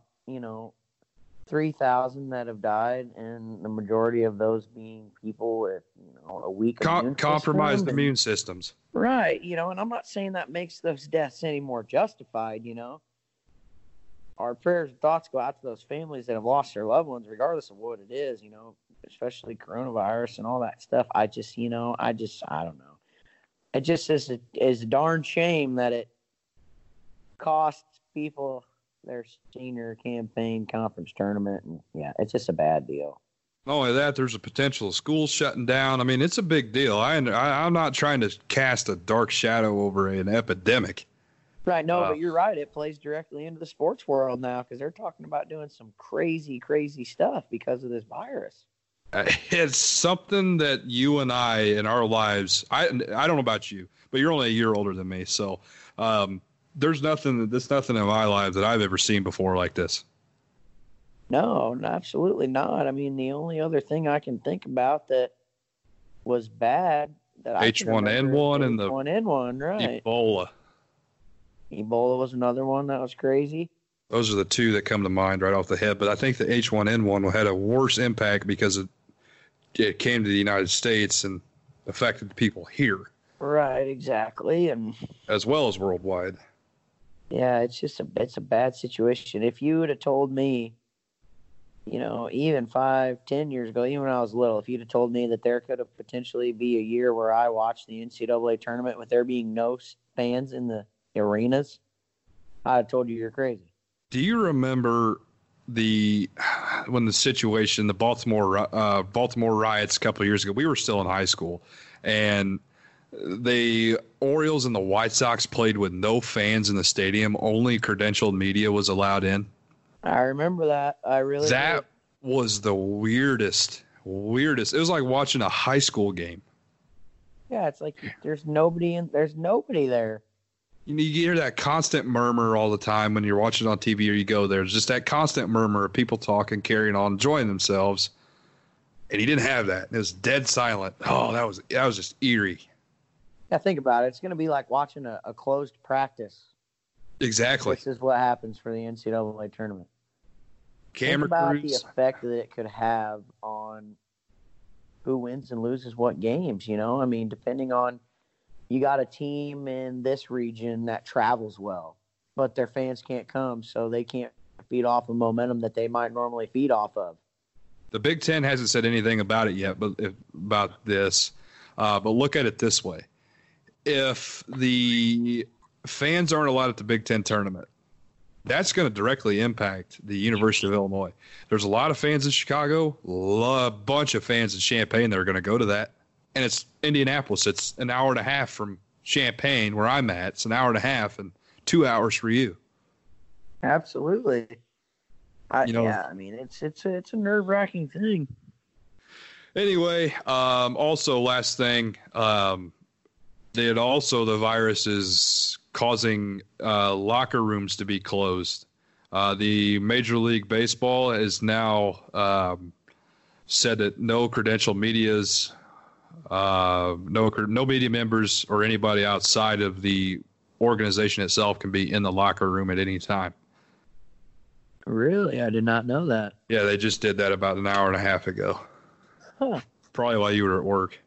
3,000 that have died, and the majority of those being people with, a weak compromised immune systems. Right. And I'm not saying that makes those deaths any more justified, Our prayers and thoughts go out to those families that have lost their loved ones, regardless of what it is, especially coronavirus and all that stuff. I don't know. It just is a darn shame that it costs people their senior campaign conference tournament. And yeah, it's just a bad deal. Not only that, there's a potential of schools shutting down. I mean, it's a big deal. I'm not trying to cast a dark shadow over an epidemic. Right. No, but you're right. It plays directly into the sports world now because they're talking about doing some crazy, crazy stuff because of this virus. It's something that you and I in our lives, I don't know about you, but you're only a year older than me. So there's nothing in my life that I've ever seen before like this. No, absolutely not. I mean, the only other thing I can think about that was bad that H1N1 and the H1N1, right? Ebola was another one that was crazy. Those are the two that come to mind right off the head. But I think the H1N1 had a worse impact because it came to the United States and affected people here. Right, exactly, and as well as worldwide. Yeah, it's a bad situation. If you would have told me, even 5-10 years ago, even when I was little, if you'd have told me that there could have potentially be a year where I watched the NCAA tournament with there being no fans in the arenas, I'd have told you you're crazy. Do you remember the Baltimore riots a couple of years ago? We were still in high school, and the Orioles and the White Sox played with no fans in the stadium. Only credentialed media was allowed in. I remember that. That was the weirdest. It was like watching a high school game. Yeah, it's like there's nobody there. You hear that constant murmur all the time when you're watching on TV or you go there. There's just that constant murmur of people talking, carrying on, enjoying themselves. And he didn't have that. It was dead silent. Oh, that was just eerie. Yeah, think about it. It's going to be like watching a closed practice. Exactly. This is what happens for the NCAA tournament. Camera think about crews. The effect that it could have on who wins and loses what games, I mean, depending on, you got a team in this region that travels well, but their fans can't come, so they can't feed off of momentum that they might normally feed off of. The Big Ten hasn't said anything about it yet, but about this. But look at it this way. If the fans aren't allowed at the Big Ten tournament, that's going to directly impact the University of Illinois. There's a lot of fans in Chicago, a bunch of fans in Champaign that are going to go to that. And it's Indianapolis. It's an hour and a half from Champaign, where I'm at. It's an hour and a half and 2 hours for you. Absolutely. I mean, it's a nerve-wracking thing. Anyway, also last thing, the virus is causing locker rooms to be closed. The Major League Baseball has now said that no credentialed medias, no media members or anybody outside of the organization itself can be in the locker room at any time. Really? I did not know that. Yeah, they just did that about an hour and a half ago. Huh. Probably while you were at work.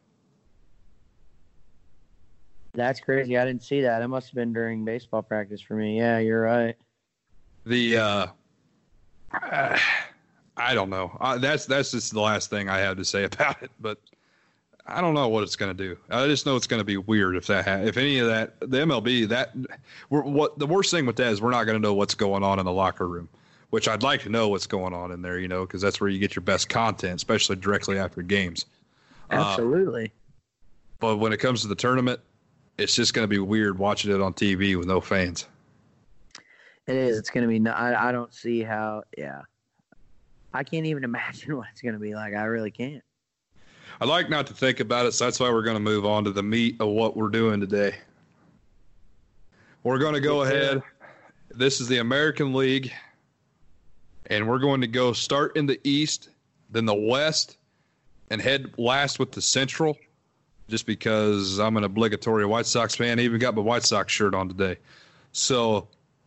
That's crazy. I didn't see that. It must have been during baseball practice for me. Yeah, you're right. I don't know. That's just the last thing I have to say about it. But I don't know what it's going to do. I just know it's going to be weird if any of that, the MLB, the worst thing with that is we're not going to know what's going on in the locker room, which I'd like to know what's going on in there, because that's where you get your best content, especially directly after games. Absolutely. But when it comes to the tournament, it's just going to be weird watching it on TV with no fans. It is. It's going to be. I don't see how. Yeah, I can't even imagine what it's going to be like. I really can't. I like not to think about it, so that's why we're going to move on to the meat of what we're doing today. We're going to go ahead. This is the American League, and we're going to go start in the East, then the West, and head last with the Central, just because I'm an obligatory White Sox fan. I even got my White Sox shirt on today. So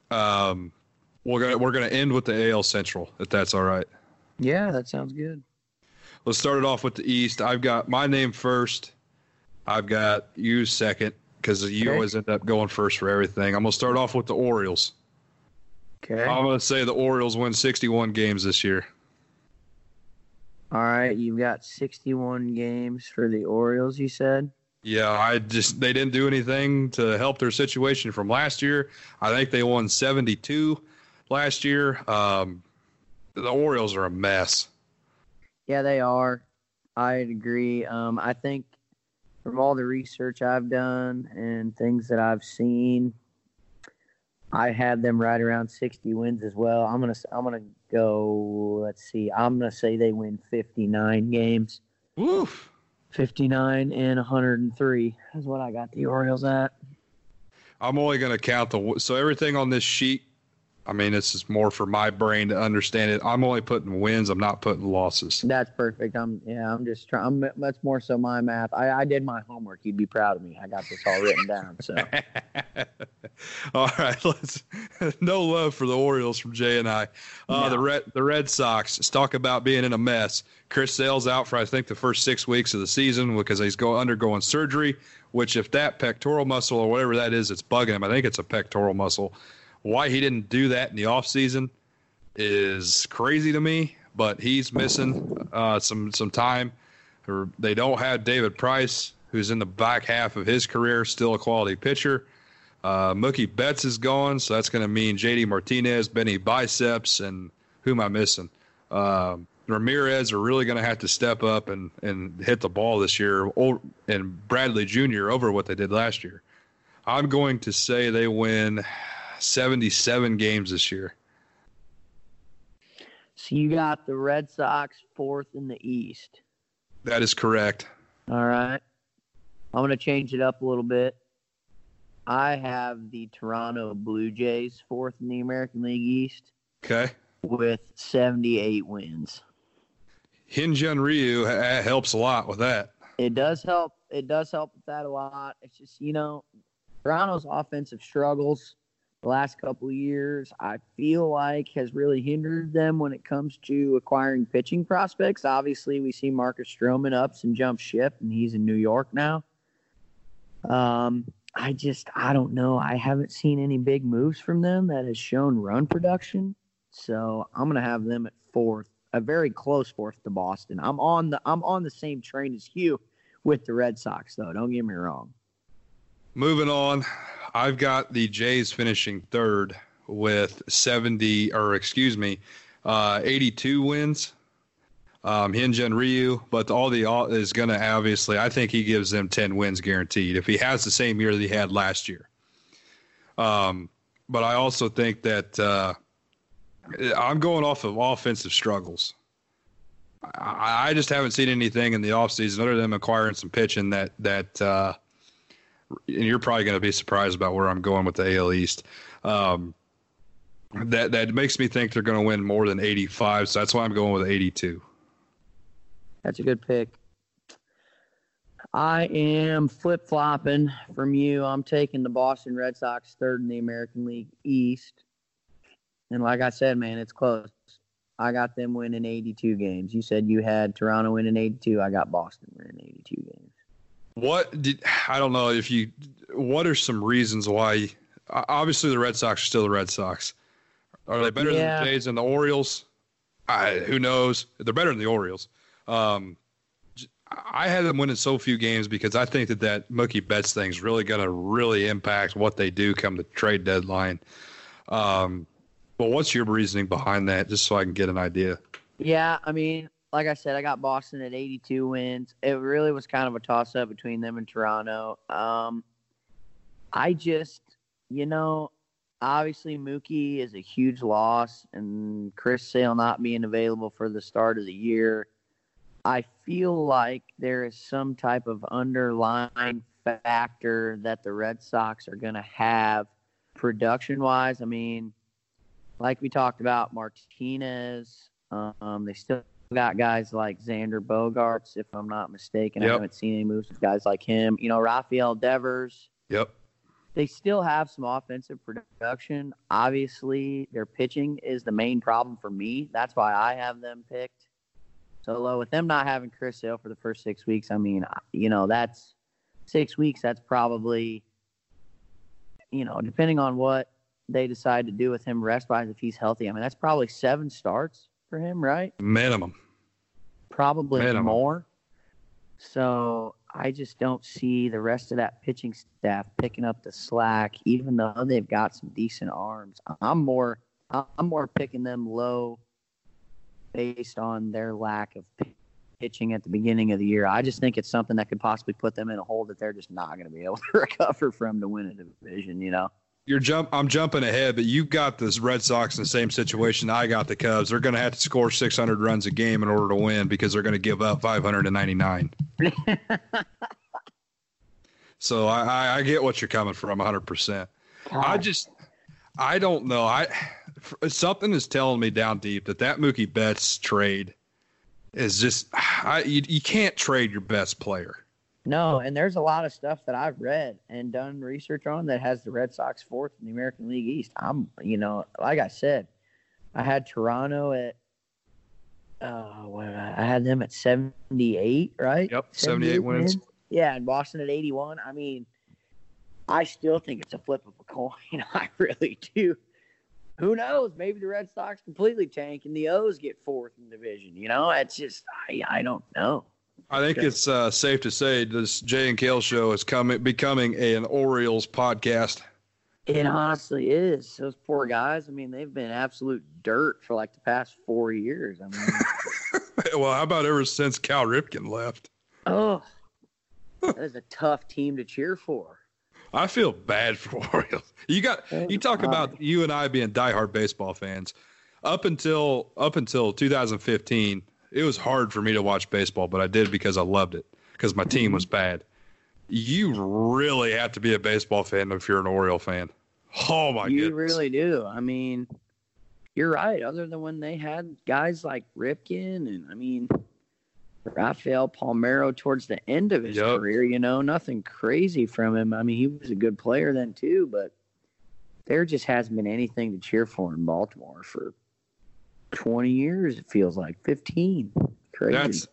we're gonna end with the AL Central, if that's all right. Yeah, that sounds good. Let's start it off with the East. I've got my name first. I've got you second, because you always end up going first for everything. I'm going to start off with the Orioles. Okay. I'm going to say the Orioles win 61 games this year. All right, you've got 61 games for the Orioles, you said? Yeah, they didn't do anything to help their situation from last year. I think they won 72 last year. The Orioles are a mess. Yeah, they are. I'd agree. I think from all the research I've done and things that I've seen, I had them right around 60 wins as well. I'm gonna go. Let's see. I'm gonna say they win 59 games. Woof. 59 and 103 is what I got the Orioles at. I'm only gonna count so everything on this sheet. I mean, this is more for my brain to understand it. I'm only putting wins. I'm not putting losses. That's perfect. I'm just trying. That's more so my math. I did my homework. You'd be proud of me. I got this all written down. So, all right. No love for the Orioles from Jay and I. No. The Red Sox. Let's talk about being in a mess. Chris Sale's out for I think the first 6 weeks of the season because he's undergoing surgery. Which, if that pectoral muscle or whatever that is, it's bugging him. I think it's a pectoral muscle. Why he didn't do that in the offseason is crazy to me, but he's missing some time. They don't have David Price, who's in the back half of his career, still a quality pitcher. Mookie Betts is gone, so that's going to mean J.D. Martinez, Benny Biceps, and who am I missing? Ramirez are really going to have to step up and hit the ball this year, and Bradley Jr. over what they did last year. I'm going to say they win 77 games this year. So you got the Red Sox fourth in the East. That is correct. All right. I'm going to change it up a little bit. I have the Toronto Blue Jays fourth in the American League East. Okay. With 78 wins. Hyun-Jin Ryu helps a lot with that. It does help. It does help with that a lot. It's just, Toronto's offensive struggles the last couple of years, I feel like has really hindered them when it comes to acquiring pitching prospects. Obviously, we see Marcus Stroman ups and jump ship, and he's in New York now. I don't know. I haven't seen any big moves from them that has shown run production. So I'm going to have them at fourth, a very close fourth to Boston. I'm on the same train as you with the Red Sox, though. Don't get me wrong. Moving on, I've got the Jays finishing third with 82 wins. Hyun-Jin Ryu, but is going to obviously, I think he gives them 10 wins guaranteed if he has the same year that he had last year. But I also think that I'm going off of offensive struggles. I just haven't seen anything in the offseason other than acquiring some pitching that and you're probably going to be surprised about where I'm going with the AL East. That makes me think they're going to win more than 85, so that's why I'm going with 82. That's a good pick. I am flip-flopping from you. I'm taking the Boston Red Sox third in the American League East. And like I said, man, it's close. I got them winning 82 games. You said you had Toronto winning 82. I got Boston winning 82 games. I don't know what are some reasons why? Obviously, the Red Sox are still the Red Sox. Are they better than the Jays and the Orioles? Who knows? They're better than the Orioles. I had them winning so few games because I think that Mookie Betts thing is really going to really impact what they do come the trade deadline. But what's your reasoning behind that, just so I can get an idea? Yeah, I mean, like I said, I got Boston at 82 wins. It really was kind of a toss-up between them and Toronto. I just, obviously Mookie is a huge loss, and Chris Sale not being available for the start of the year. I feel like there is some type of underlying factor that the Red Sox are going to have production-wise. I mean, like we talked about, Martinez, they still got guys like Xander Bogaerts, if I'm not mistaken. Yep. I haven't seen any moves with guys like him. Rafael Devers. Yep. They still have some offensive production. Obviously, their pitching is the main problem for me. That's why I have them picked so low. With them not having Chris Sale for the first 6 weeks, I mean, that's 6 weeks. That's probably, depending on what they decide to do with him rest-wise, if he's healthy, I mean, that's probably 7 starts for him, right? Minimum. Probably Minimum. more. So I just don't see the rest of that pitching staff picking up the slack, even though they've got some decent arms. I'm more picking them low based on their lack of pitching at the beginning of the year. I just think it's something that could possibly put them in a hole that they're just not going to be able to recover from to win a division, I'm jumping ahead, but you've got the Red Sox in the same situation I got the Cubs. They're going to have to score 600 runs a game in order to win because they're going to give up 599. So I get what you're coming from 100%. I don't know. Something is telling me down deep that Mookie Betts trade is just you can't trade your best player. No, and there's a lot of stuff that I've read and done research on that has the Red Sox 4th in the American League East. Like I said, I had Toronto at I had them at 78, right? Yep, 78 wins. Yeah, and Boston at 81. I mean, I still think it's a flip of a coin. I really do. Who knows? Maybe the Red Sox completely tank and the O's get 4th in the division. It's just I don't know. I think it's safe to say this Jay and Kale show is becoming an Orioles podcast. It honestly is. Those poor guys, I mean, they've been absolute dirt for like the past 4 years. I mean, well, how about ever since Cal Ripken left? Oh, that is a tough team to cheer for. I feel bad for Orioles. You talk about you and I being diehard baseball fans. Up until 2015, it was hard for me to watch baseball, but I did because I loved it because my team was bad. You really have to be a baseball fan if you're an Oriole fan. Oh my goodness. You really do. I mean, you're right. Other than when they had guys like Ripken and, I mean, Rafael Palmeiro towards the end of his career, nothing crazy from him. I mean, he was a good player then too, but there just hasn't been anything to cheer for in Baltimore for 20 years. It feels like 15. Crazy.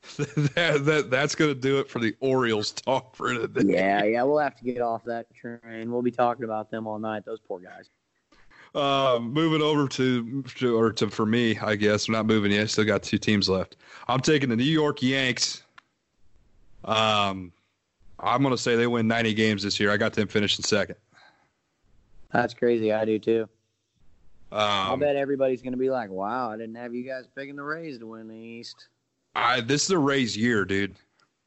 That's going to do it for the Orioles talk for today. Yeah, we'll have to get off that train. We'll be talking about them all night. Those poor guys. Moving over to for me, I guess. I'm not moving yet. Still got 2 teams left. I'm taking the New York Yanks. I'm going to say they win 90 games this year. I got them finishing second. That's crazy. I do too. I'll bet everybody's going to be like, wow, I didn't have you guys picking the Rays to win the East. This is a Rays year, dude.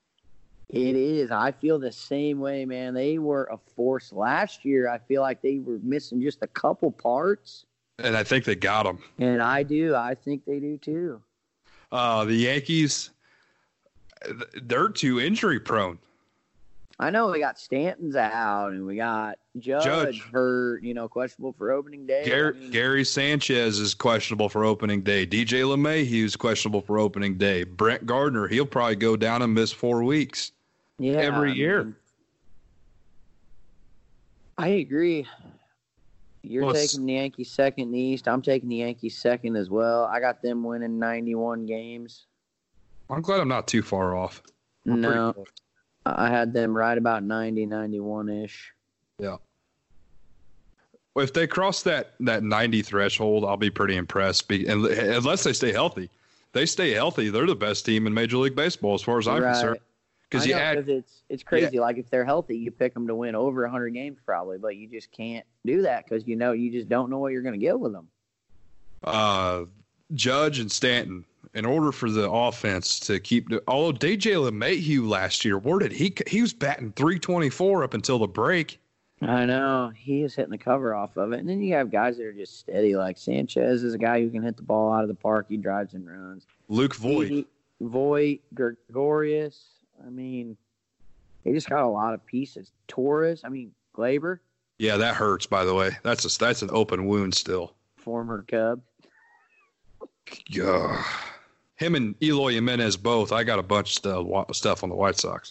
It is. I feel the same way, man. They were a force last year. I feel like they were missing just a couple parts. And I think they got them. And I do. I think they do too. The Yankees, they're too injury prone. I know we got Stanton's out and we got Judge hurt, questionable for opening day. Gary Sanchez is questionable for opening day. DJ LeMahieu's questionable for opening day. Brent Gardner, he'll probably go down and miss 4 weeks every year. I agree. You're taking the Yankees second in the East. I'm taking the Yankees second as well. I got them winning 91 games. I'm glad I'm not too far off. No. I had them right about 90, 91-ish. Yeah. Well, if they cross that 90 threshold, I'll be pretty impressed. Unless they stay healthy. They stay healthy, they're the best team in Major League Baseball as far as I'm concerned. Because it's crazy. Yeah. Like if they're healthy, you pick them to win over 100 games probably, but you just can't do that because you just don't know what you're going to get with them. Judge and Stanton. In order for the offense to keep – although DJ LeMahieu last year, where did he was batting .324 up until the break. I know. He is hitting the cover off of it. And then you have guys that are just steady, like Sanchez is a guy who can hit the ball out of the park. He drives and runs. Luke Voigt. Voigt, Gregorius. I mean, they just got a lot of pieces. Torres. I mean, Glaber. Yeah, that hurts, by the way. That's an open wound still. Former Cub. Yeah. Him and Eloy Jimenez both. I got a bunch of stuff on the White Sox.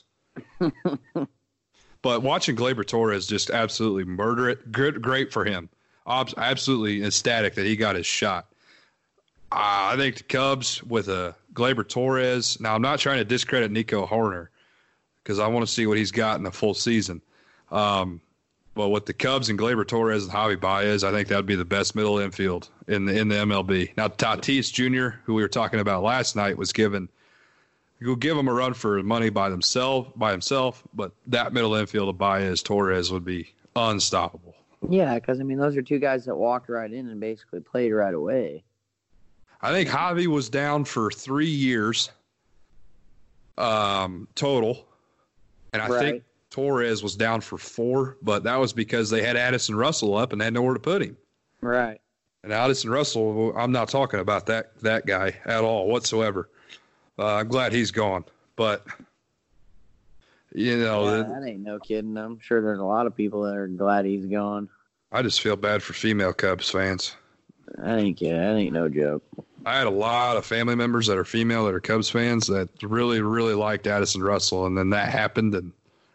But watching Glaber Torres just absolutely murder it, great for him. Absolutely ecstatic that he got his shot. I think the Cubs with a Glaber Torres. Now, I'm not trying to discredit Nico Hoerner because I want to see what he's got in a full season. But with the Cubs and Glaber Torres and Javi Baez, I think that would be the best middle infield in the MLB. Now, Tatis Jr., who we were talking about last night, was given – you'll give him a run for money by himself, but that middle infield of Baez, Torres would be unstoppable. Yeah, because, I mean, those are two guys that walked right in and basically played right away. I think Javi was down for 3 years total, and I think Torres was down for 4, but that was because they had Addison Russell up and they had nowhere to put him. Right. And Addison Russell, I'm not talking about that guy at all whatsoever. I'm glad he's gone, but that ain't no kidding. I'm sure there's a lot of people that are glad he's gone. I just feel bad for female Cubs fans. That ain't no joke. I had a lot of family members that are female that are Cubs fans that really, really liked Addison Russell, and then that happened and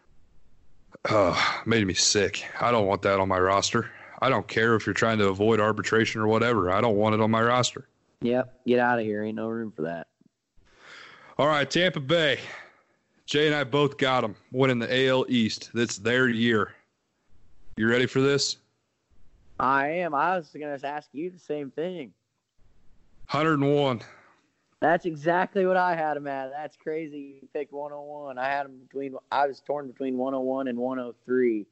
made me sick. I don't want that on my roster. I don't care if you're trying to avoid arbitration or whatever. I don't want it on my roster. Yep, get out of here. Ain't no room for that. All right, Tampa Bay. Jay and I both got them winning the AL East. That's their year. You ready for this? I am. I was going to ask you the same thing. 101. That's exactly what I had them at. That's crazy. You picked 101. I was torn between 101 and 103.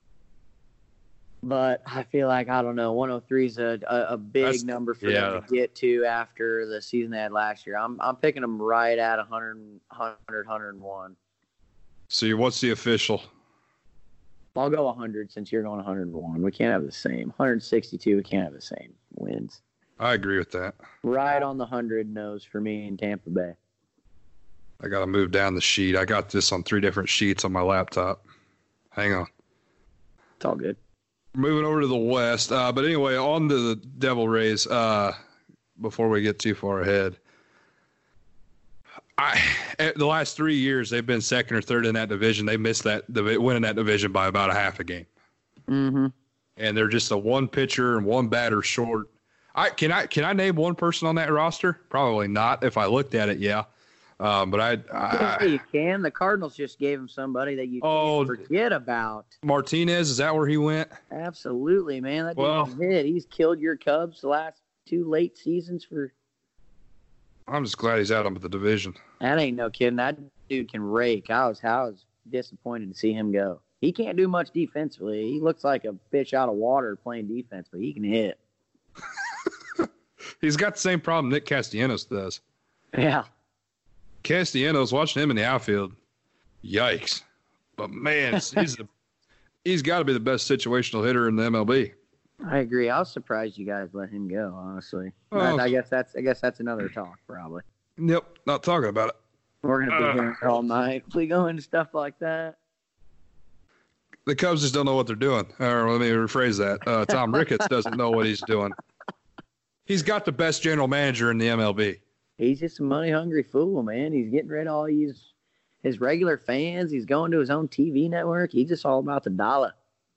But I feel like, I don't know, 103 is a big number for them to get to after the season they had last year. I'm picking them right at 101. So what's the official? I'll go 100 since you're going 101. We can't have the same. 162, we can't have the same wins. I agree with that. Right on the 100 nose for me in Tampa Bay. I got to move down the sheet. I got this on 3 different sheets on my laptop. Hang on. It's all good. Moving over to the West. But anyway, on to the Devil Rays before we get too far ahead. The last 3 years, they've been second or third in that division. They missed winning that division by about a half a game. Mm-hmm. And they're just a one pitcher and one batter short. Can I name one person on that roster? Probably not. If I looked at it, yeah. But you can. The Cardinals just gave him somebody that you can't forget about. Martinez, is that where he went? Absolutely, man. That dude's hit. He's killed your Cubs the last 2 late seasons for. I'm just glad he's out of the division. That ain't no kidding. That dude can rake. I was disappointed to see him go. He can't do much defensively. He looks like a fish out of water playing defense, but he can hit. He's got the same problem Nick Castellanos does. Yeah. Castellanos, watching him in the outfield, yikes. But, man, he's got to be the best situational hitter in the MLB. I agree. I was surprised you guys let him go, honestly. I guess that's another talk, probably. Yep, not talking about it. We're going to be here all night if we go into stuff like that. The Cubs just don't know what they're doing. Or let me rephrase that. Tom Ricketts doesn't know what he's doing. He's got the best general manager in the MLB. He's just a money-hungry fool, man. He's getting rid of all his regular fans. He's going to his own TV network. He's just all about the dollar.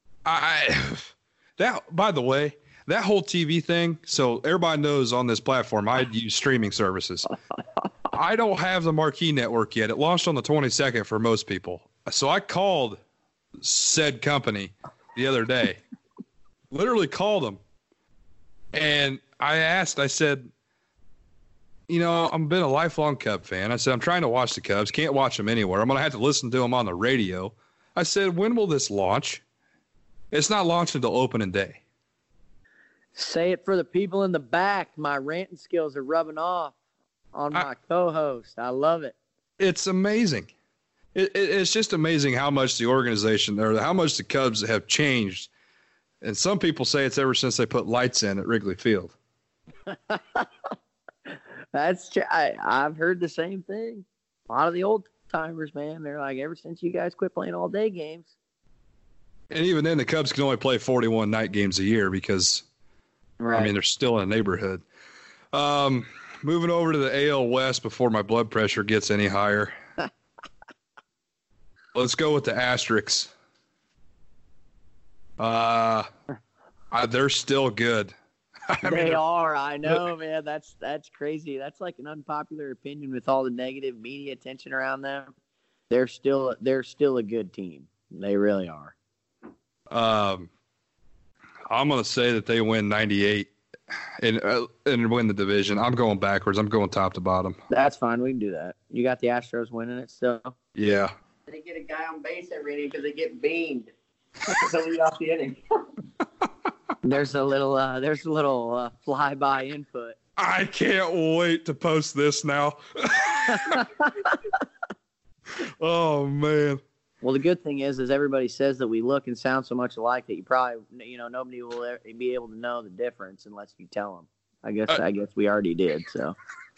By the way, that whole TV thing, so everybody knows on this platform, I use streaming services. I don't have the Marquee Network yet. It launched on the 22nd for most people. So I called said company the other day. Literally called them. And I said, I've been a lifelong Cub fan. I said, I'm trying to watch the Cubs. Can't watch them anywhere. I'm going to have to listen to them on the radio. I said, when will this launch? It's not launched until opening day. Say it for the people in the back. My ranting skills are rubbing off on my co-host. I love it. It's amazing. It's just amazing how much the organization or how much the Cubs have changed. And some people say it's ever since they put lights in at Wrigley Field. That's true. I've heard the same thing. A lot of the old timers, man, they're like, ever since you guys quit playing all day games. And even then, the Cubs can only play 41 night games a year because, Right. I mean, they're still in a neighborhood. Moving over to the AL West before my blood pressure gets any higher. Let's go with the Asterisks. They're still good. They are. I know, man. That's crazy. That's like an unpopular opinion with all the negative media attention around them. They're still a good team. They really are. I'm going to say that they win 98 and win the division. I'm going backwards. I'm going top to bottom. That's fine. We can do that. You got the Astros winning it still. Yeah. They get a guy on base every inning because they get beamed. To lead off the inning. There's a little flyby input. I can't wait to post this now. Oh man. Well, the good thing is everybody says that we look and sound so much alike that you probably, nobody will be able to know the difference unless you tell them. I guess we already did. So.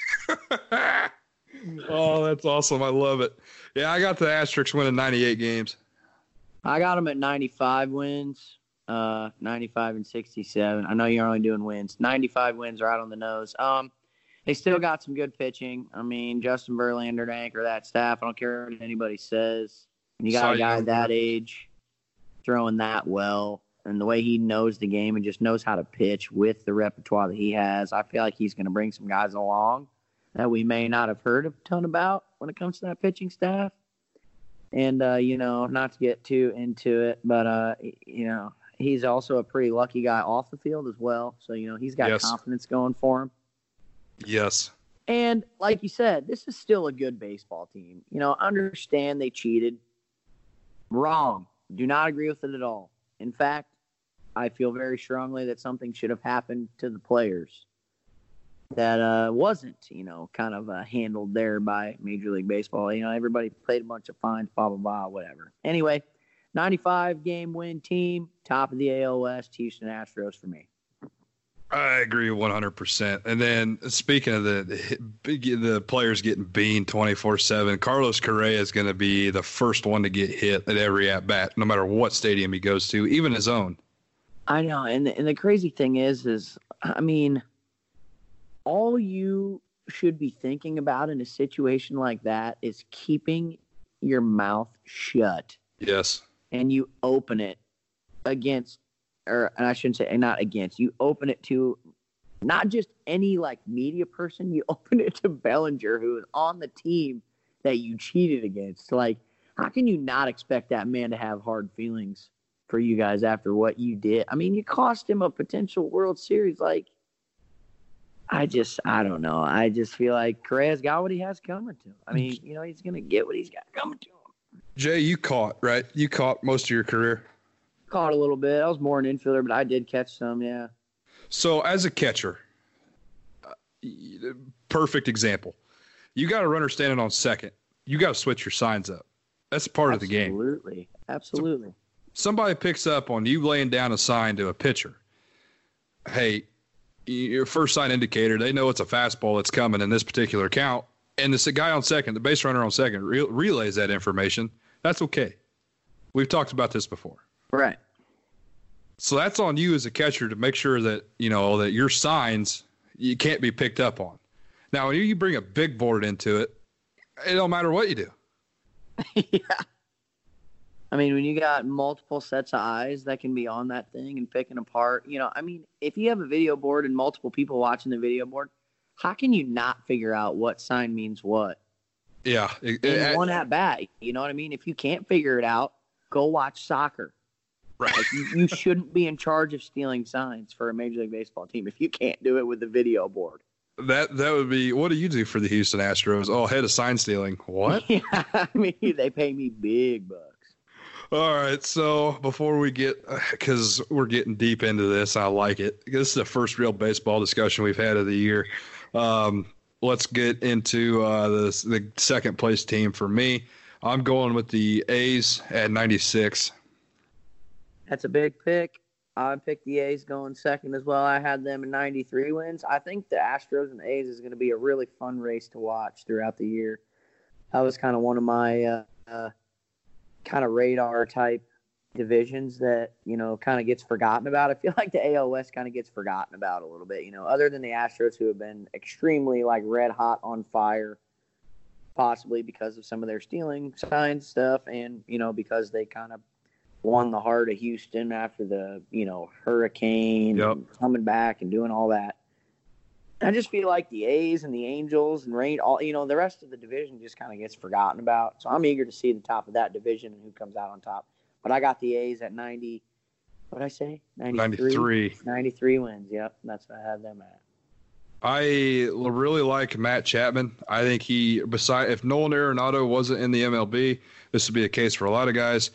Oh, that's awesome. I love it. Yeah, I got the Asterisks winning 98 games. I got them at 95 wins, 95 and 67. I know you're only doing wins. 95 wins right on the nose. They still got some good pitching. I mean, Justin Verlander to anchor that staff. I don't care what anybody says. You got a guy that age throwing that well, and the way he knows the game and just knows how to pitch with the repertoire that he has, I feel like he's going to bring some guys along that we may not have heard a ton about when it comes to that pitching staff. And, not to get too into it, but, he's also a pretty lucky guy off the field as well. So, he's got confidence going for him. Yes. And like you said, this is still a good baseball team. Understand they cheated. Wrong. Do not agree with it at all. In fact, I feel very strongly that something should have happened to the players that wasn't, kind of handled there by Major League Baseball. Everybody played a bunch of fines, blah, blah, blah, whatever. Anyway, 95-game win team, top of the AL West, Houston Astros for me. I agree 100%. And then speaking of the players getting beamed 24/7, Carlos Correa is going to be the first one to get hit at every at-bat, no matter what stadium he goes to, even his own. I know. And the crazy thing is, I mean, all you should be thinking about in a situation like that is keeping your mouth shut. Yes. And you open it against, and I shouldn't say not against, you open it to not just any media person, you open it to Bellinger, who is on the team that you cheated against. How can you not expect that man to have hard feelings for you guys after what you did? I mean, you cost him a potential World Series. I don't know. I just feel like Correa's got what he has coming to him. I mean, he's going to get what he's got coming to him. Jay, you caught, right? You caught most of your career. Caught a little bit. I was more an infielder, but I did catch some, yeah. So as a catcher, perfect example. You got a runner standing on second. You got to switch your signs up. That's part of the game. Absolutely. So somebody picks up on you laying down a sign to a pitcher. Hey, your first sign indicator, they know it's a fastball that's coming in this particular count. And the guy on second, the base runner on second, relays that information. That's okay. We've talked about this before. Right. So that's on you as a catcher to make sure that, that your signs, you can't be picked up on. Now, when you bring a big board into it, it don't matter what you do. Yeah. I mean, when you got multiple sets of eyes that can be on that thing and picking apart, if you have a video board and multiple people watching the video board, how can you not figure out what sign means what? Yeah. In one at bat, you know what I mean? If you can't figure it out, go watch soccer. Right. You shouldn't be in charge of stealing signs for a Major League Baseball team if you can't do it with the video board. That would be, what do you do for the Houston Astros? Oh, head of sign stealing. What? Yeah, I mean, they pay me big bucks. All right, so before we get, because we're getting deep into this, I like it. This is the first real baseball discussion we've had of the year. Let's get into the second place team for me. I'm going with the A's at 96. That's a big pick. I picked the A's going second as well. I had them in 93 wins. I think the Astros and the A's is going to be a really fun race to watch throughout the year. That was kind of one of my kind of radar type divisions that, kind of gets forgotten about. I feel like the AL West kind of gets forgotten about a little bit, other than the Astros, who have been extremely red hot on fire, possibly because of some of their stealing signs stuff and, because they kind of won the heart of Houston after the, hurricane, coming back and doing all that. I just feel like the A's and the Angels and the rest of the division just kind of gets forgotten about. So I'm eager to see the top of that division and who comes out on top. But I got the A's at 90. What did I say? 93. 93 wins. Yep, that's what I had them at. I really like Matt Chapman. I think if Nolan Arenado wasn't in the MLB, this would be a case for a lot of guys.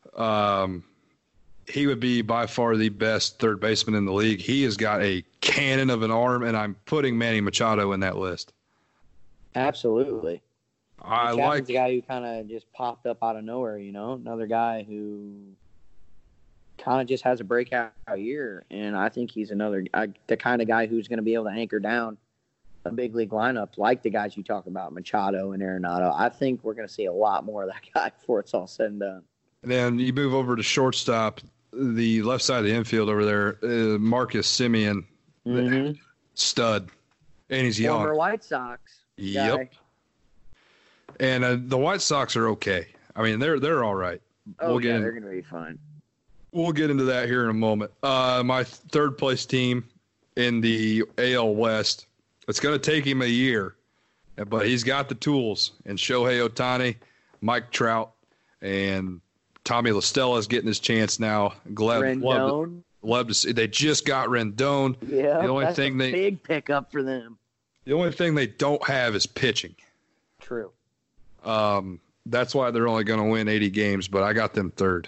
He would be by far the best third baseman in the league. He has got a cannon of an arm, and I'm putting Manny Machado in that list. Absolutely. I like the guy who kind of just popped up out of nowhere, another guy who kind of just has a breakout year. And I think he's the kind of guy who's going to be able to anchor down a big league lineup like the guys you talk about, Machado and Arenado. I think we're going to see a lot more of that guy before it's all said and done. And then you move over to shortstop, the left side of the infield over there, Marcus Semien, stud, and he's young. Former White Sox guy. Yep. And the White Sox are okay. I mean, they're all right. They're going to be fine. We'll get into that here in a moment. My third place team in the AL West, it's going to take him a year, but he's got the tools. And Shohei Ohtani, Mike Trout, and Tommy La Stella is getting his chance now. Love to see. They just got Rendon. Yeah, that's a big pickup for them. The only thing they don't have is pitching. True. That's why they're only going to win 80 games, but I got them third.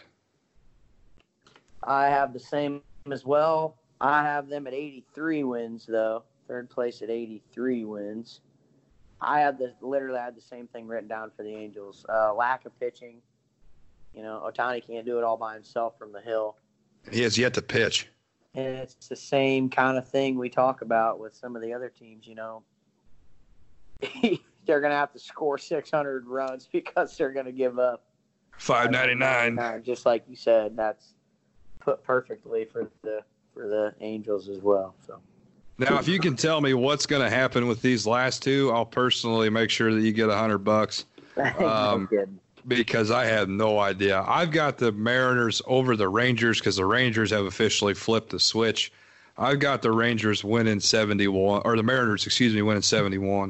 I have the same as well. I have them at 83 wins, though. Third place at 83 wins. I literally had the same thing written down for the Angels. Lack of pitching. Ohtani can't do it all by himself from the hill. He has yet to pitch. And it's the same kind of thing we talk about with some of the other teams, They're going to have to score 600 runs because they're going to give up 599. Just like you said, that's put perfectly for the Angels as well. So now, if you can tell me what's going to happen with these last two, I'll personally make sure that you get $100. No kidding. Because I have no idea. I've got the Mariners over the Rangers because the Rangers have officially flipped the switch. I've got the Rangers winning 71, or the Mariners, winning 71.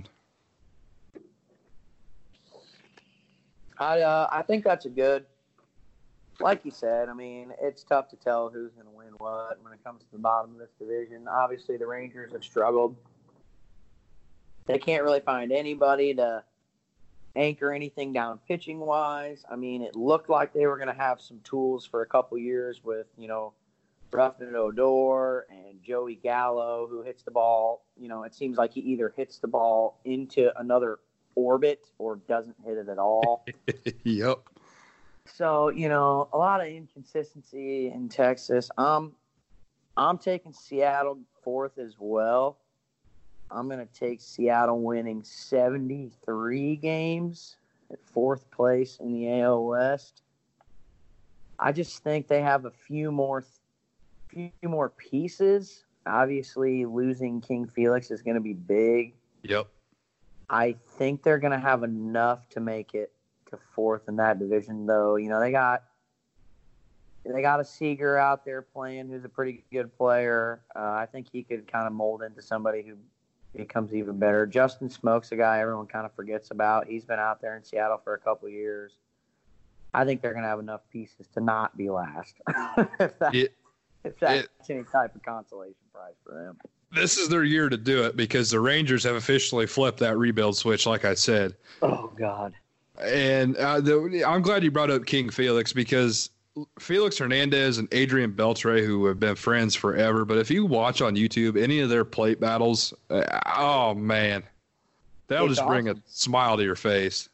I think that's a good, like you said, I mean, it's tough to tell who's going to win what when it comes to the bottom of this division. Obviously, the Rangers have struggled. They can't really find anybody to anchor anything down pitching-wise. I mean, it looked like they were going to have some tools for a couple years with, Roughneck Odor and Joey Gallo, who hits the ball. It seems like he either hits the ball into another orbit or doesn't hit it at all. Yep. So, a lot of inconsistency in Texas. I'm taking Seattle fourth as well. I'm going to take Seattle winning 73 games at fourth place in the AL West. I just think they have a few more pieces. Obviously, losing King Felix is going to be big. Yep. I think they're going to have enough to make it to fourth in that division, though. They got a Seager out there playing who's a pretty good player. I think he could kind of mold into somebody who becomes even better. Justin Smoke's a guy everyone kind of forgets about. He's been out there in Seattle for a couple of years. I think they're going to have enough pieces to not be last. if that's any type of consolation prize for them. This is their year to do it because the Rangers have officially flipped that rebuild switch, like I said. Oh, God. And I'm glad you brought up King Felix because Felix Hernandez and Adrian Beltre, who have been friends forever, but if you watch on YouTube any of their plate battles, oh, man, that'll just bring a smile to your face.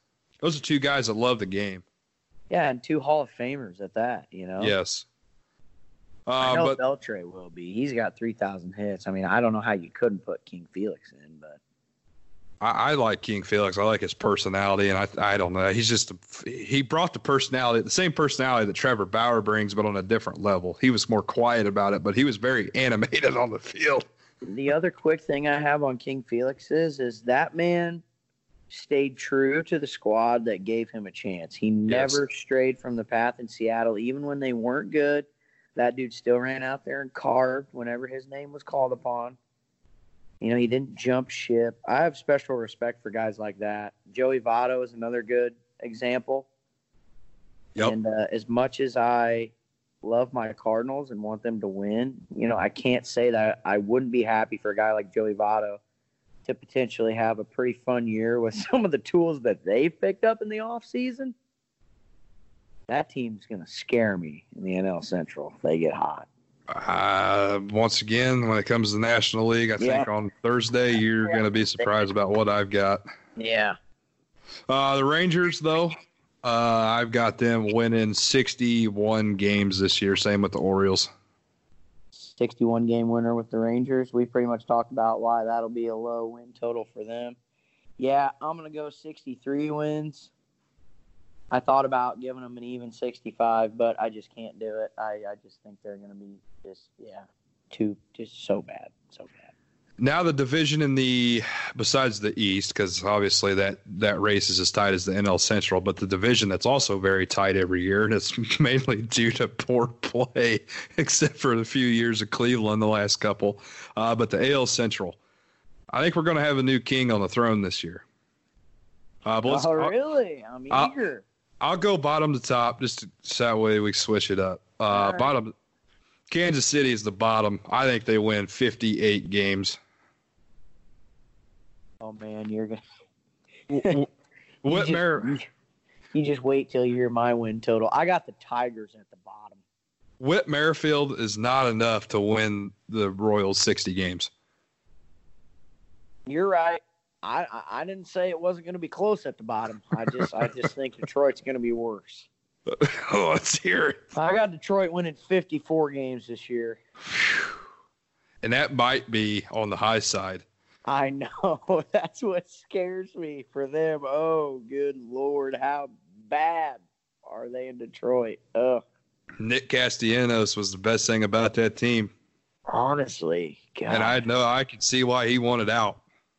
Those are two guys that love the game. Yeah, and 2 Hall of Famers at that, you know? Yes. I know But Beltre will be. He's got 3,000 hits. I mean, I don't know how you couldn't put King Felix in, but I like King Felix. I like his personality, and I don't know. He brought the same personality that Trevor Bauer brings, but on a different level. He was more quiet about it, but he was very animated on the field. the other quick thing I have on King Felix is that man stayed true to the squad that gave him a chance. He never strayed from the path in Seattle, even when they weren't good. That dude still ran out there and carved whenever his name was called upon. You know, he didn't jump ship. I have special respect for guys like that. Joey Votto is another good example. Yep. And as much as I love my Cardinals and want them to win, you know, I can't say that I wouldn't be happy for a guy like Joey Votto to potentially have a pretty fun year with some of the tools that they've picked up in the offseason. That team's going to scare me in the NL Central if they get hot. Once again, when it comes to the National League, I think on Thursday you're going to be surprised about what I've got. Yeah. The Rangers, though, I've got them winning 61 games this year. Same with the Orioles. 61-game winner with the Rangers. We pretty much talked about why that'll be a low win total for them. Yeah, I'm going to go 63 wins. I thought about giving them an even 65, but I just can't do it. I just think they're going to be just so bad. So bad. Now the division besides the East, because obviously that race is as tight as the NL Central, but the division that's also very tight every year, and it's mainly due to poor play, except for the few years of Cleveland, the last couple. But the AL Central, I think we're going to have a new king on the throne this year. Really? I'm eager. I'll go bottom to top, just so that way we switch it up. Right. Bottom, Kansas City is the bottom. I think they win 58 games. Oh man, you're gonna. You just wait till you hear my win total. I got the Tigers at the bottom. Whit Merrifield is not enough to win the Royals 60 games. You're right. I didn't say it wasn't going to be close at the bottom. I just think Detroit's going to be worse. Let's hear it. I got Detroit winning 54 games this year. And that might be on the high side. I know. That's what scares me for them. Oh, good Lord. How bad are they in Detroit? Ugh. Nick Castellanos was the best thing about that team. Honestly. God. And I could see why he wanted out.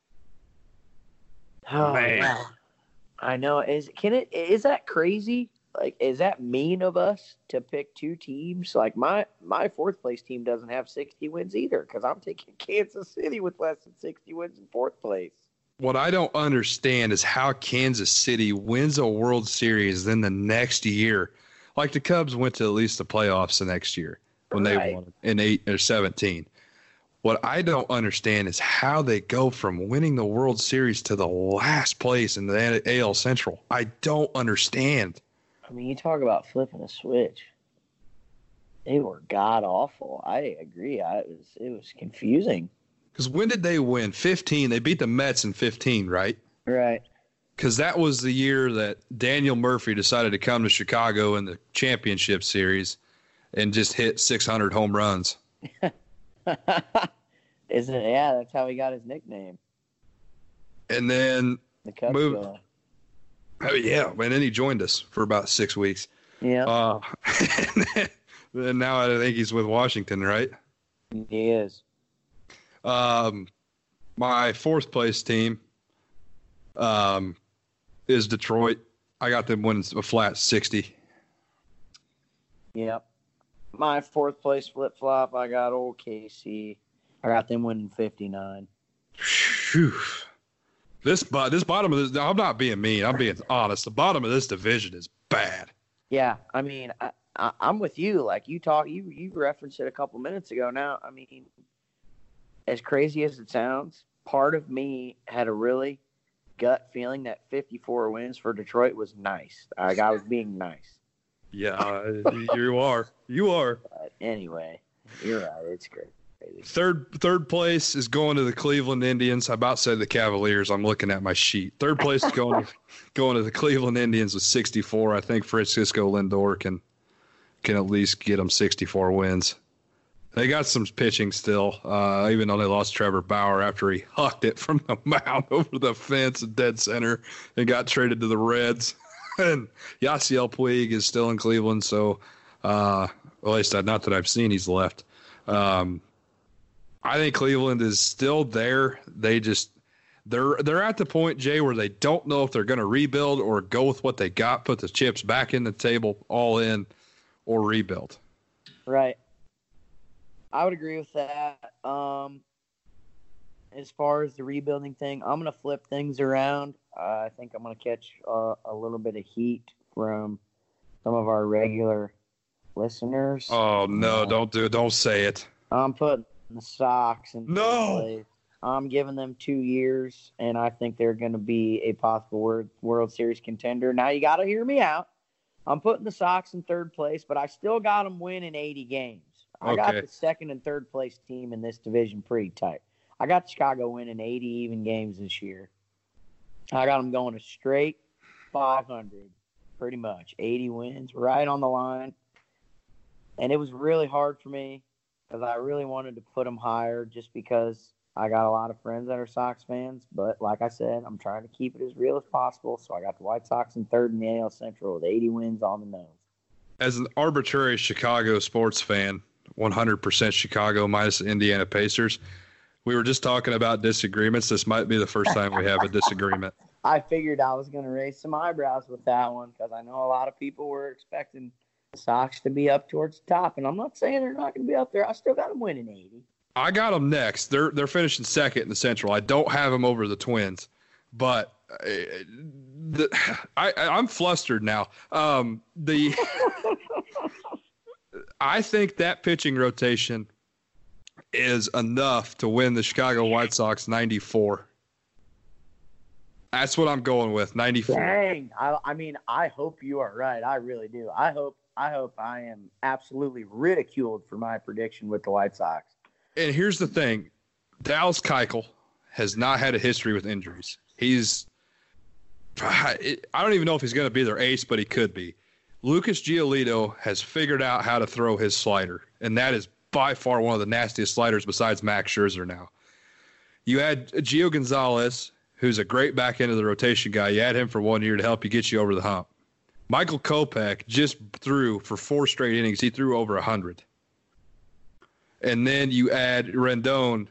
Oh, man. I know. Is that crazy? Like, is that mean of us to pick two teams? Like, my fourth place team doesn't have 60 wins either, because I'm taking Kansas City with less than 60 wins in fourth place. What I don't understand is how Kansas City wins a World Series, then the next year, like the Cubs went to at least the playoffs the next year when they won in 8 or 17. What I don't understand is how they go from winning the World Series to the last place in the AL Central. I don't understand. I mean, you talk about flipping a switch. They were god-awful. I agree. It was confusing. Because when did they win? 15. They beat the Mets in 15, right? Right. Because that was the year that Daniel Murphy decided to come to Chicago in the championship series and just hit 600 home runs. Isn't it? Yeah, that's how he got his nickname. And then the Cubs moved. Oh yeah, and then he joined us for about 6 weeks. Yeah. Then now I think he's with Washington, right? He is. My fourth place team is Detroit. I got them winning a flat 60. Yep. My fourth place flip flop, I got old KC. I got them winning 59. Whew. This bottom of this, I'm not being mean. I'm being honest. The bottom of this division is bad. Yeah, I mean, I'm with you. Like you referenced it a couple minutes ago. Now, I mean, as crazy as it sounds, part of me had a really gut feeling that 54 wins for Detroit was nice. Like I was being nice. Yeah, you are. You are. But anyway, you're right. It's great. crazy. Third place is going to the Cleveland Indians. I about said the Cavaliers. I'm looking at my sheet. Third place is going to the Cleveland Indians with 64. I think Francisco Lindor can at least get them 64 wins. They got some pitching still, even though they lost Trevor Bauer after he hucked it from the mound over the fence at dead center and got traded to the Reds. And Yasiel Puig is still in Cleveland, so at least not that I've seen he's left. I think Cleveland is still there. They're at the point, Jay, where they don't know if they're going to rebuild or go with what they got, put the chips back in the table, all in, or rebuild. Right. I would agree with that. As far as the rebuilding thing, I'm going to flip things around. I think I'm going to catch a little bit of heat from some of our regular listeners. Oh, no, don't do it. Don't say it. I'm putting the Sox in No. place. I'm giving them 2 years, and I think they're going to be a possible World Series contender. Now, you got to hear me out. I'm putting the Sox in third place, but I still got them winning 80 games. I got the second and third place team in this division pretty tight. I got Chicago winning 80 even games this year. I got them going a straight 500, pretty much. 80 wins, right on the line. And it was really hard for me because I really wanted to put them higher just because I got a lot of friends that are Sox fans. But like I said, I'm trying to keep it as real as possible. So I got the White Sox in third in the AL Central with 80 wins on the nose. As an arbitrary Chicago sports fan, 100% Chicago minus the Indiana Pacers. We were just talking about disagreements. This might be the first time we have a disagreement. I figured I was going to raise some eyebrows with that one because I know a lot of people were expecting the Sox to be up towards the top, and I'm not saying they're not going to be up there. I still got them winning 80. I got them next. They're finishing second in the Central. I don't have them over the Twins, but I'm flustered now. I think that pitching rotation is enough to win the Chicago White Sox 94. That's what I'm going with, 94. Dang. I mean, I hope you are right. I really do. I hope I am absolutely ridiculed for my prediction with the White Sox. And here's the thing. Dallas Keuchel has not had a history with injuries. I don't even know if he's going to be their ace, but he could be. Lucas Giolito has figured out how to throw his slider, and that is by far one of the nastiest sliders besides Max Scherzer now. You add Gio Gonzalez, who's a great back end of the rotation guy. You add him for 1 year to help you get you over the hump. Michael Kopech just threw for 4 straight innings. He threw over 100. And then you add Rodon.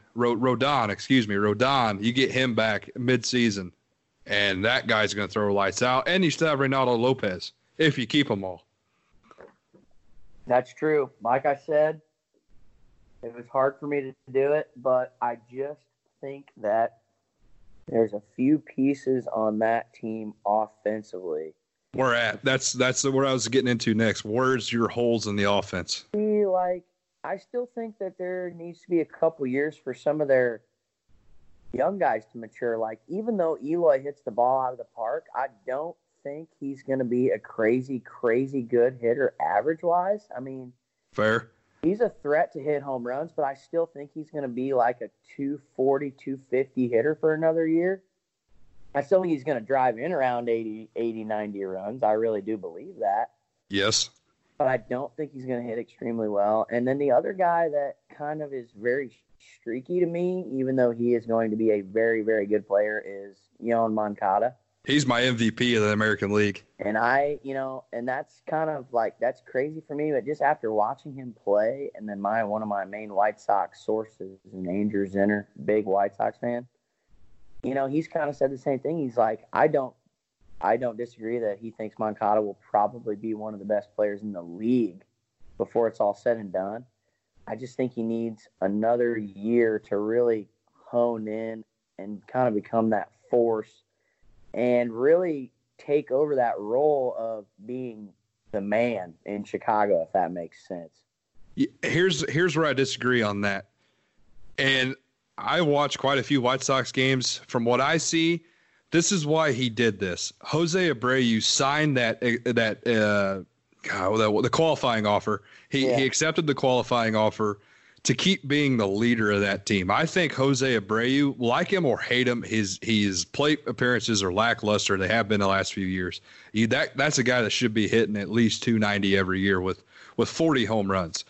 You get him back midseason, and that guy's going to throw lights out. And you still have Reynaldo Lopez if you keep them all. That's true. Like I said, it was hard for me to do it, but I just think that there's a few pieces on that team offensively. That's where I was getting into next. Where's your holes in the offense? I still think that there needs to be a couple years for some of their young guys to mature. Like, even though Eloy hits the ball out of the park, I don't think he's going to be a crazy, crazy good hitter average-wise. I mean, fair. He's a threat to hit home runs, but I still think he's going to be like a 240, 250 hitter for another year. I still think he's going to drive in around 80, 90 runs. I really do believe that. Yes. But I don't think he's going to hit extremely well. And then the other guy that kind of is very streaky to me, even though he is going to be a very, very good player, is Yoan Moncada. He's my MVP of the American League. And and that's kind of like, that's crazy for me. But just after watching him play, and then one of my main White Sox sources is an Andrew Zinner, big White Sox fan. He's kind of said the same thing. He's like, I don't disagree that he thinks Moncada will probably be one of the best players in the league before it's all said and done. I just think he needs another year to really hone in and kind of become that force and really take over that role of being the man in Chicago, if that makes sense. Here's where I disagree on that. And I watch quite a few White Sox games. From what I see, this is why he did this. Jose Abreu signed the qualifying offer. He accepted the qualifying offer to keep being the leader of that team. I think Jose Abreu, like him or hate him, his plate appearances are lackluster. They have been the last few years. That's a guy that should be hitting at least 290 every year with 40 home runs.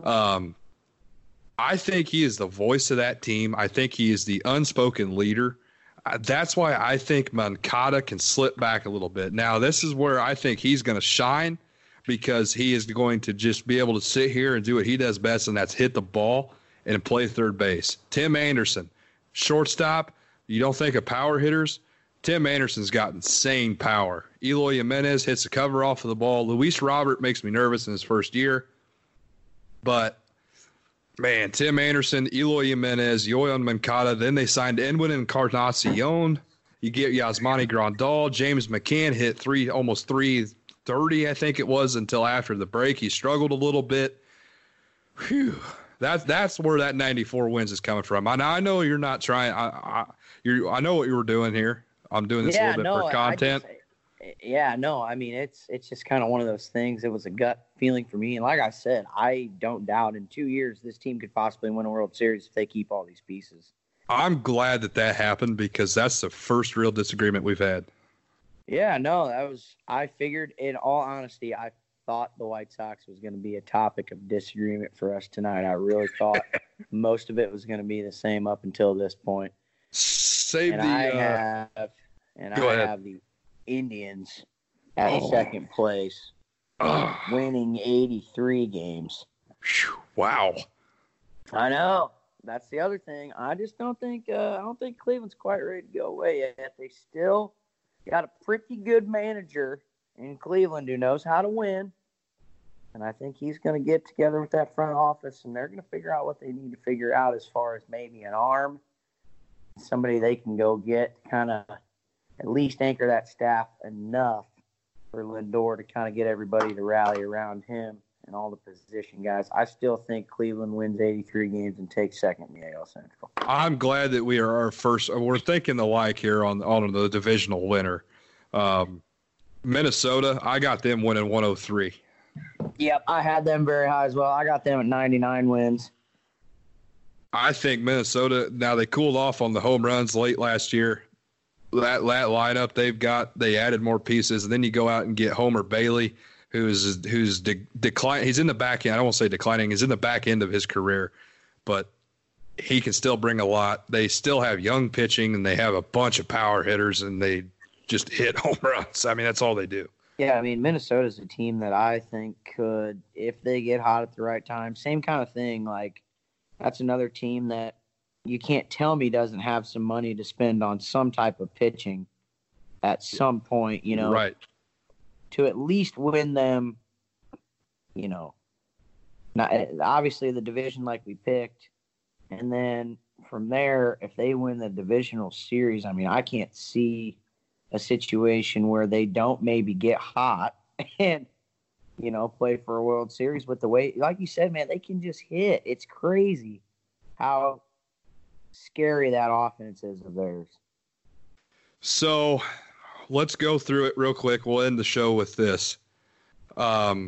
I think he is the voice of that team. I think he is the unspoken leader. That's why I think Moncada can slip back a little bit. Now, this is where I think he's going to shine, because he is going to just be able to sit here and do what he does best, and that's hit the ball and play third base. Tim Anderson, shortstop. You don't think of power hitters? Tim Anderson's got insane power. Eloy Jimenez hits the cover off of the ball. Luis Robert makes me nervous in his first year. But, man, Tim Anderson, Eloy Jimenez, Yohan Moncada. Then they signed Edwin Encarnacion. You get Yasmani Grandal. James McCann hit almost 330, I think it was, until after the break. He struggled a little bit. Whew. That's where that 94 wins is coming from. I know you're not trying. I know what you were doing here. I'm doing this a little bit for content. I mean, it's just kind of one of those things. It was a gut feeling for me. And like I said, I don't doubt in 2 years this team could possibly win a World Series if they keep all these pieces. I'm glad that happened, because that's the first real disagreement we've had. Yeah, no, I figured, in all honesty, I thought the White Sox was going to be a topic of disagreement for us tonight. I really thought most of it was going to be the same up until this point. I have the Indians at second place, winning 83 games. Wow. I know. That's the other thing. I just don't think Cleveland's quite ready to go away yet. They still got a pretty good manager in Cleveland who knows how to win. And I think he's going to get together with that front office, and they're going to figure out what they need to figure out as far as maybe an arm, somebody they can go get to kind of at least anchor that staff enough for Lindor to kind of get everybody to rally around him and all the position guys. I still think Cleveland wins 83 games and takes second in the AL Central. I'm glad that we are our first. We're thinking alike here on the divisional winner. Minnesota, I got them winning 103. Yep, I had them very high as well. I got them at 99 wins. I think Minnesota, now they cooled off on the home runs late last year. That lineup they added more pieces, and then you go out and get Homer Bailey, who's declining. He's in the back end. I won't say declining. He's in the back end of his career, but he can still bring a lot. They still have young pitching, and they have a bunch of power hitters, and they just hit home runs. I mean, that's all they do. Yeah, I mean, Minnesota's a team that I think could, if they get hot at the right time, same kind of thing. Like, that's another team that you can't tell me doesn't have some money to spend on some type of pitching at some point, right, to at least win them, not obviously the division like we picked. And then from there, if they win the divisional series, I mean, I can't see a situation where they don't maybe get hot and, play for a World Series. With the way, like you said, man, they can just hit. It's crazy how scary that offense is of theirs. So let's go through it real quick. We'll end the show with this. Our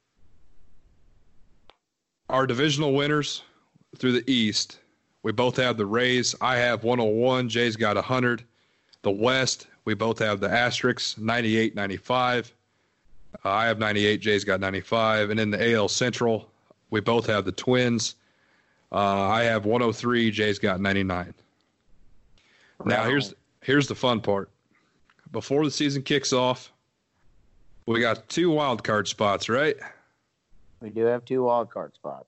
divisional winners through the East, we both have the Rays. I have 101. Jay's got 100. The West, we both have the Asterisks, 98, 95. I have 98. Jay's got 95. And in the AL Central, we both have the Twins. I have 103. Jay's got 99. Now, here's the fun part. Before the season kicks off, we got 2 wild card spots, right? We do have 2 wild card spots.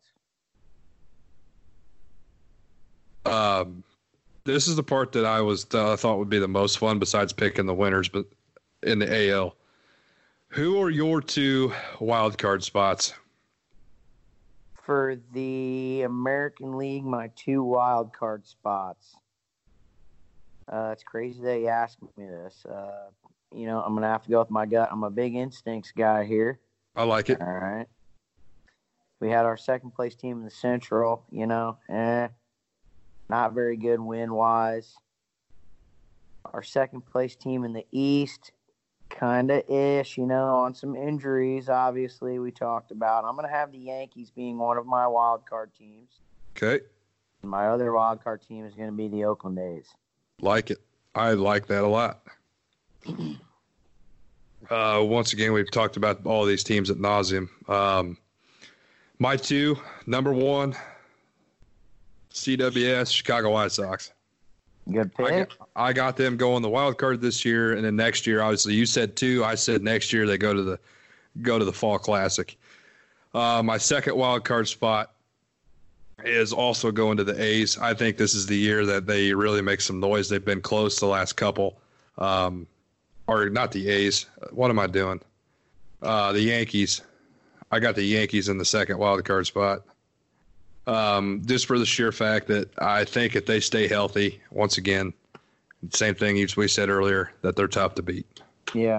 This is the part that I thought would be the most fun besides picking the winners, but in the AL. Who are your 2 wild card spots? For the American League, my 2 wild card spots. It's crazy that you asked me this. I'm going to have to go with my gut. I'm a big instincts guy here. I like it. All right. We had our second place team in the Central, not very good win-wise. Our second place team in the East, kind of ish, on some injuries, obviously, we talked about. I'm going to have the Yankees being one of my wild card teams. Okay. My other wild card team is going to be the Oakland A's. Like it. I like that a lot. Once again, we've talked about all these teams ad nauseum. My two, number one, CWS, Chicago White Sox. Good pick. I got them going the wild card this year, and then next year, obviously, you said two. I said next year they go to the Fall Classic. My second wild card spot is also going to the A's. I think this is the year that they really make some noise. They've been close the last couple. Or not the A's. What am I doing? The Yankees. I got the Yankees in the second wild card spot. Just for the sheer fact that I think if they stay healthy, once again, same thing we said earlier, that they're tough to beat. Yeah.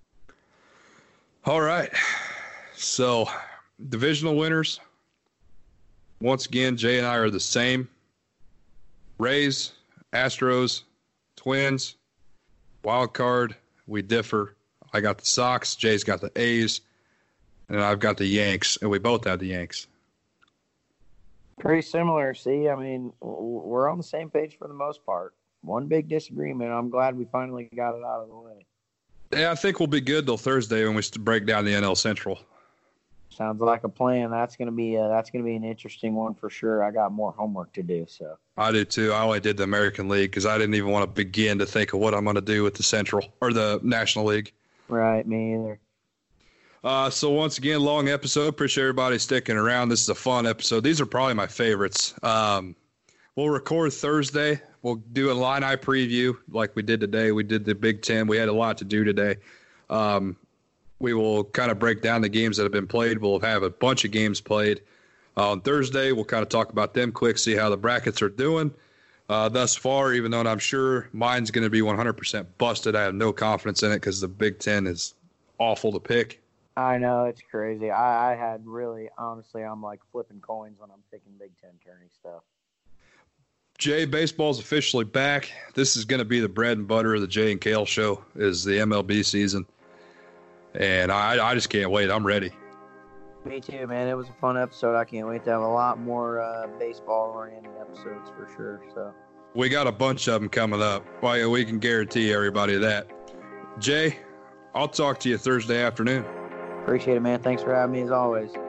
All right. So, divisional winners. Once again, Jay and I are the same. Rays, Astros, Twins, wild card. We differ. I got the Sox. Jay's got the A's. And I've got the Yanks. And we both have the Yanks. Pretty similar. See, I mean, we're on the same page for the most part. One big disagreement. I'm glad we finally got it out of the way. Yeah, I think we'll be good till Thursday when we break down the NL Central. Sounds like a plan. That's gonna be an interesting one for sure. I got more homework to do. So I do too. I only did the American League because I didn't even want to begin to think of what I'm going to do with the Central or the National League. Right, me either. So once again, long episode. Appreciate everybody sticking around. This is a fun episode. These are probably my favorites. We'll record Thursday. We'll do a Illini preview like we did today. We did the Big Ten. We had a lot to do today. We will kind of break down the games that have been played. We'll have a bunch of games played. On Thursday, we'll kind of talk about them quick, see how the brackets are doing thus far, even though I'm sure mine's going to be 100% busted. I have no confidence in it because the Big Ten is awful to pick. I know, it's crazy. I had really, honestly, I'm like flipping coins when I'm picking Big Ten tourney stuff. Jay, baseball's officially back. This is going to be the bread and butter of the Jay and Kale show is the MLB season. And I just can't wait. I'm ready. Me too, man. It was a fun episode. I can't wait to have a lot more baseball-oriented episodes for sure. So we got a bunch of them coming up. Well, we can guarantee everybody that. Jay, I'll talk to you Thursday afternoon. Appreciate it, man. Thanks for having me as always.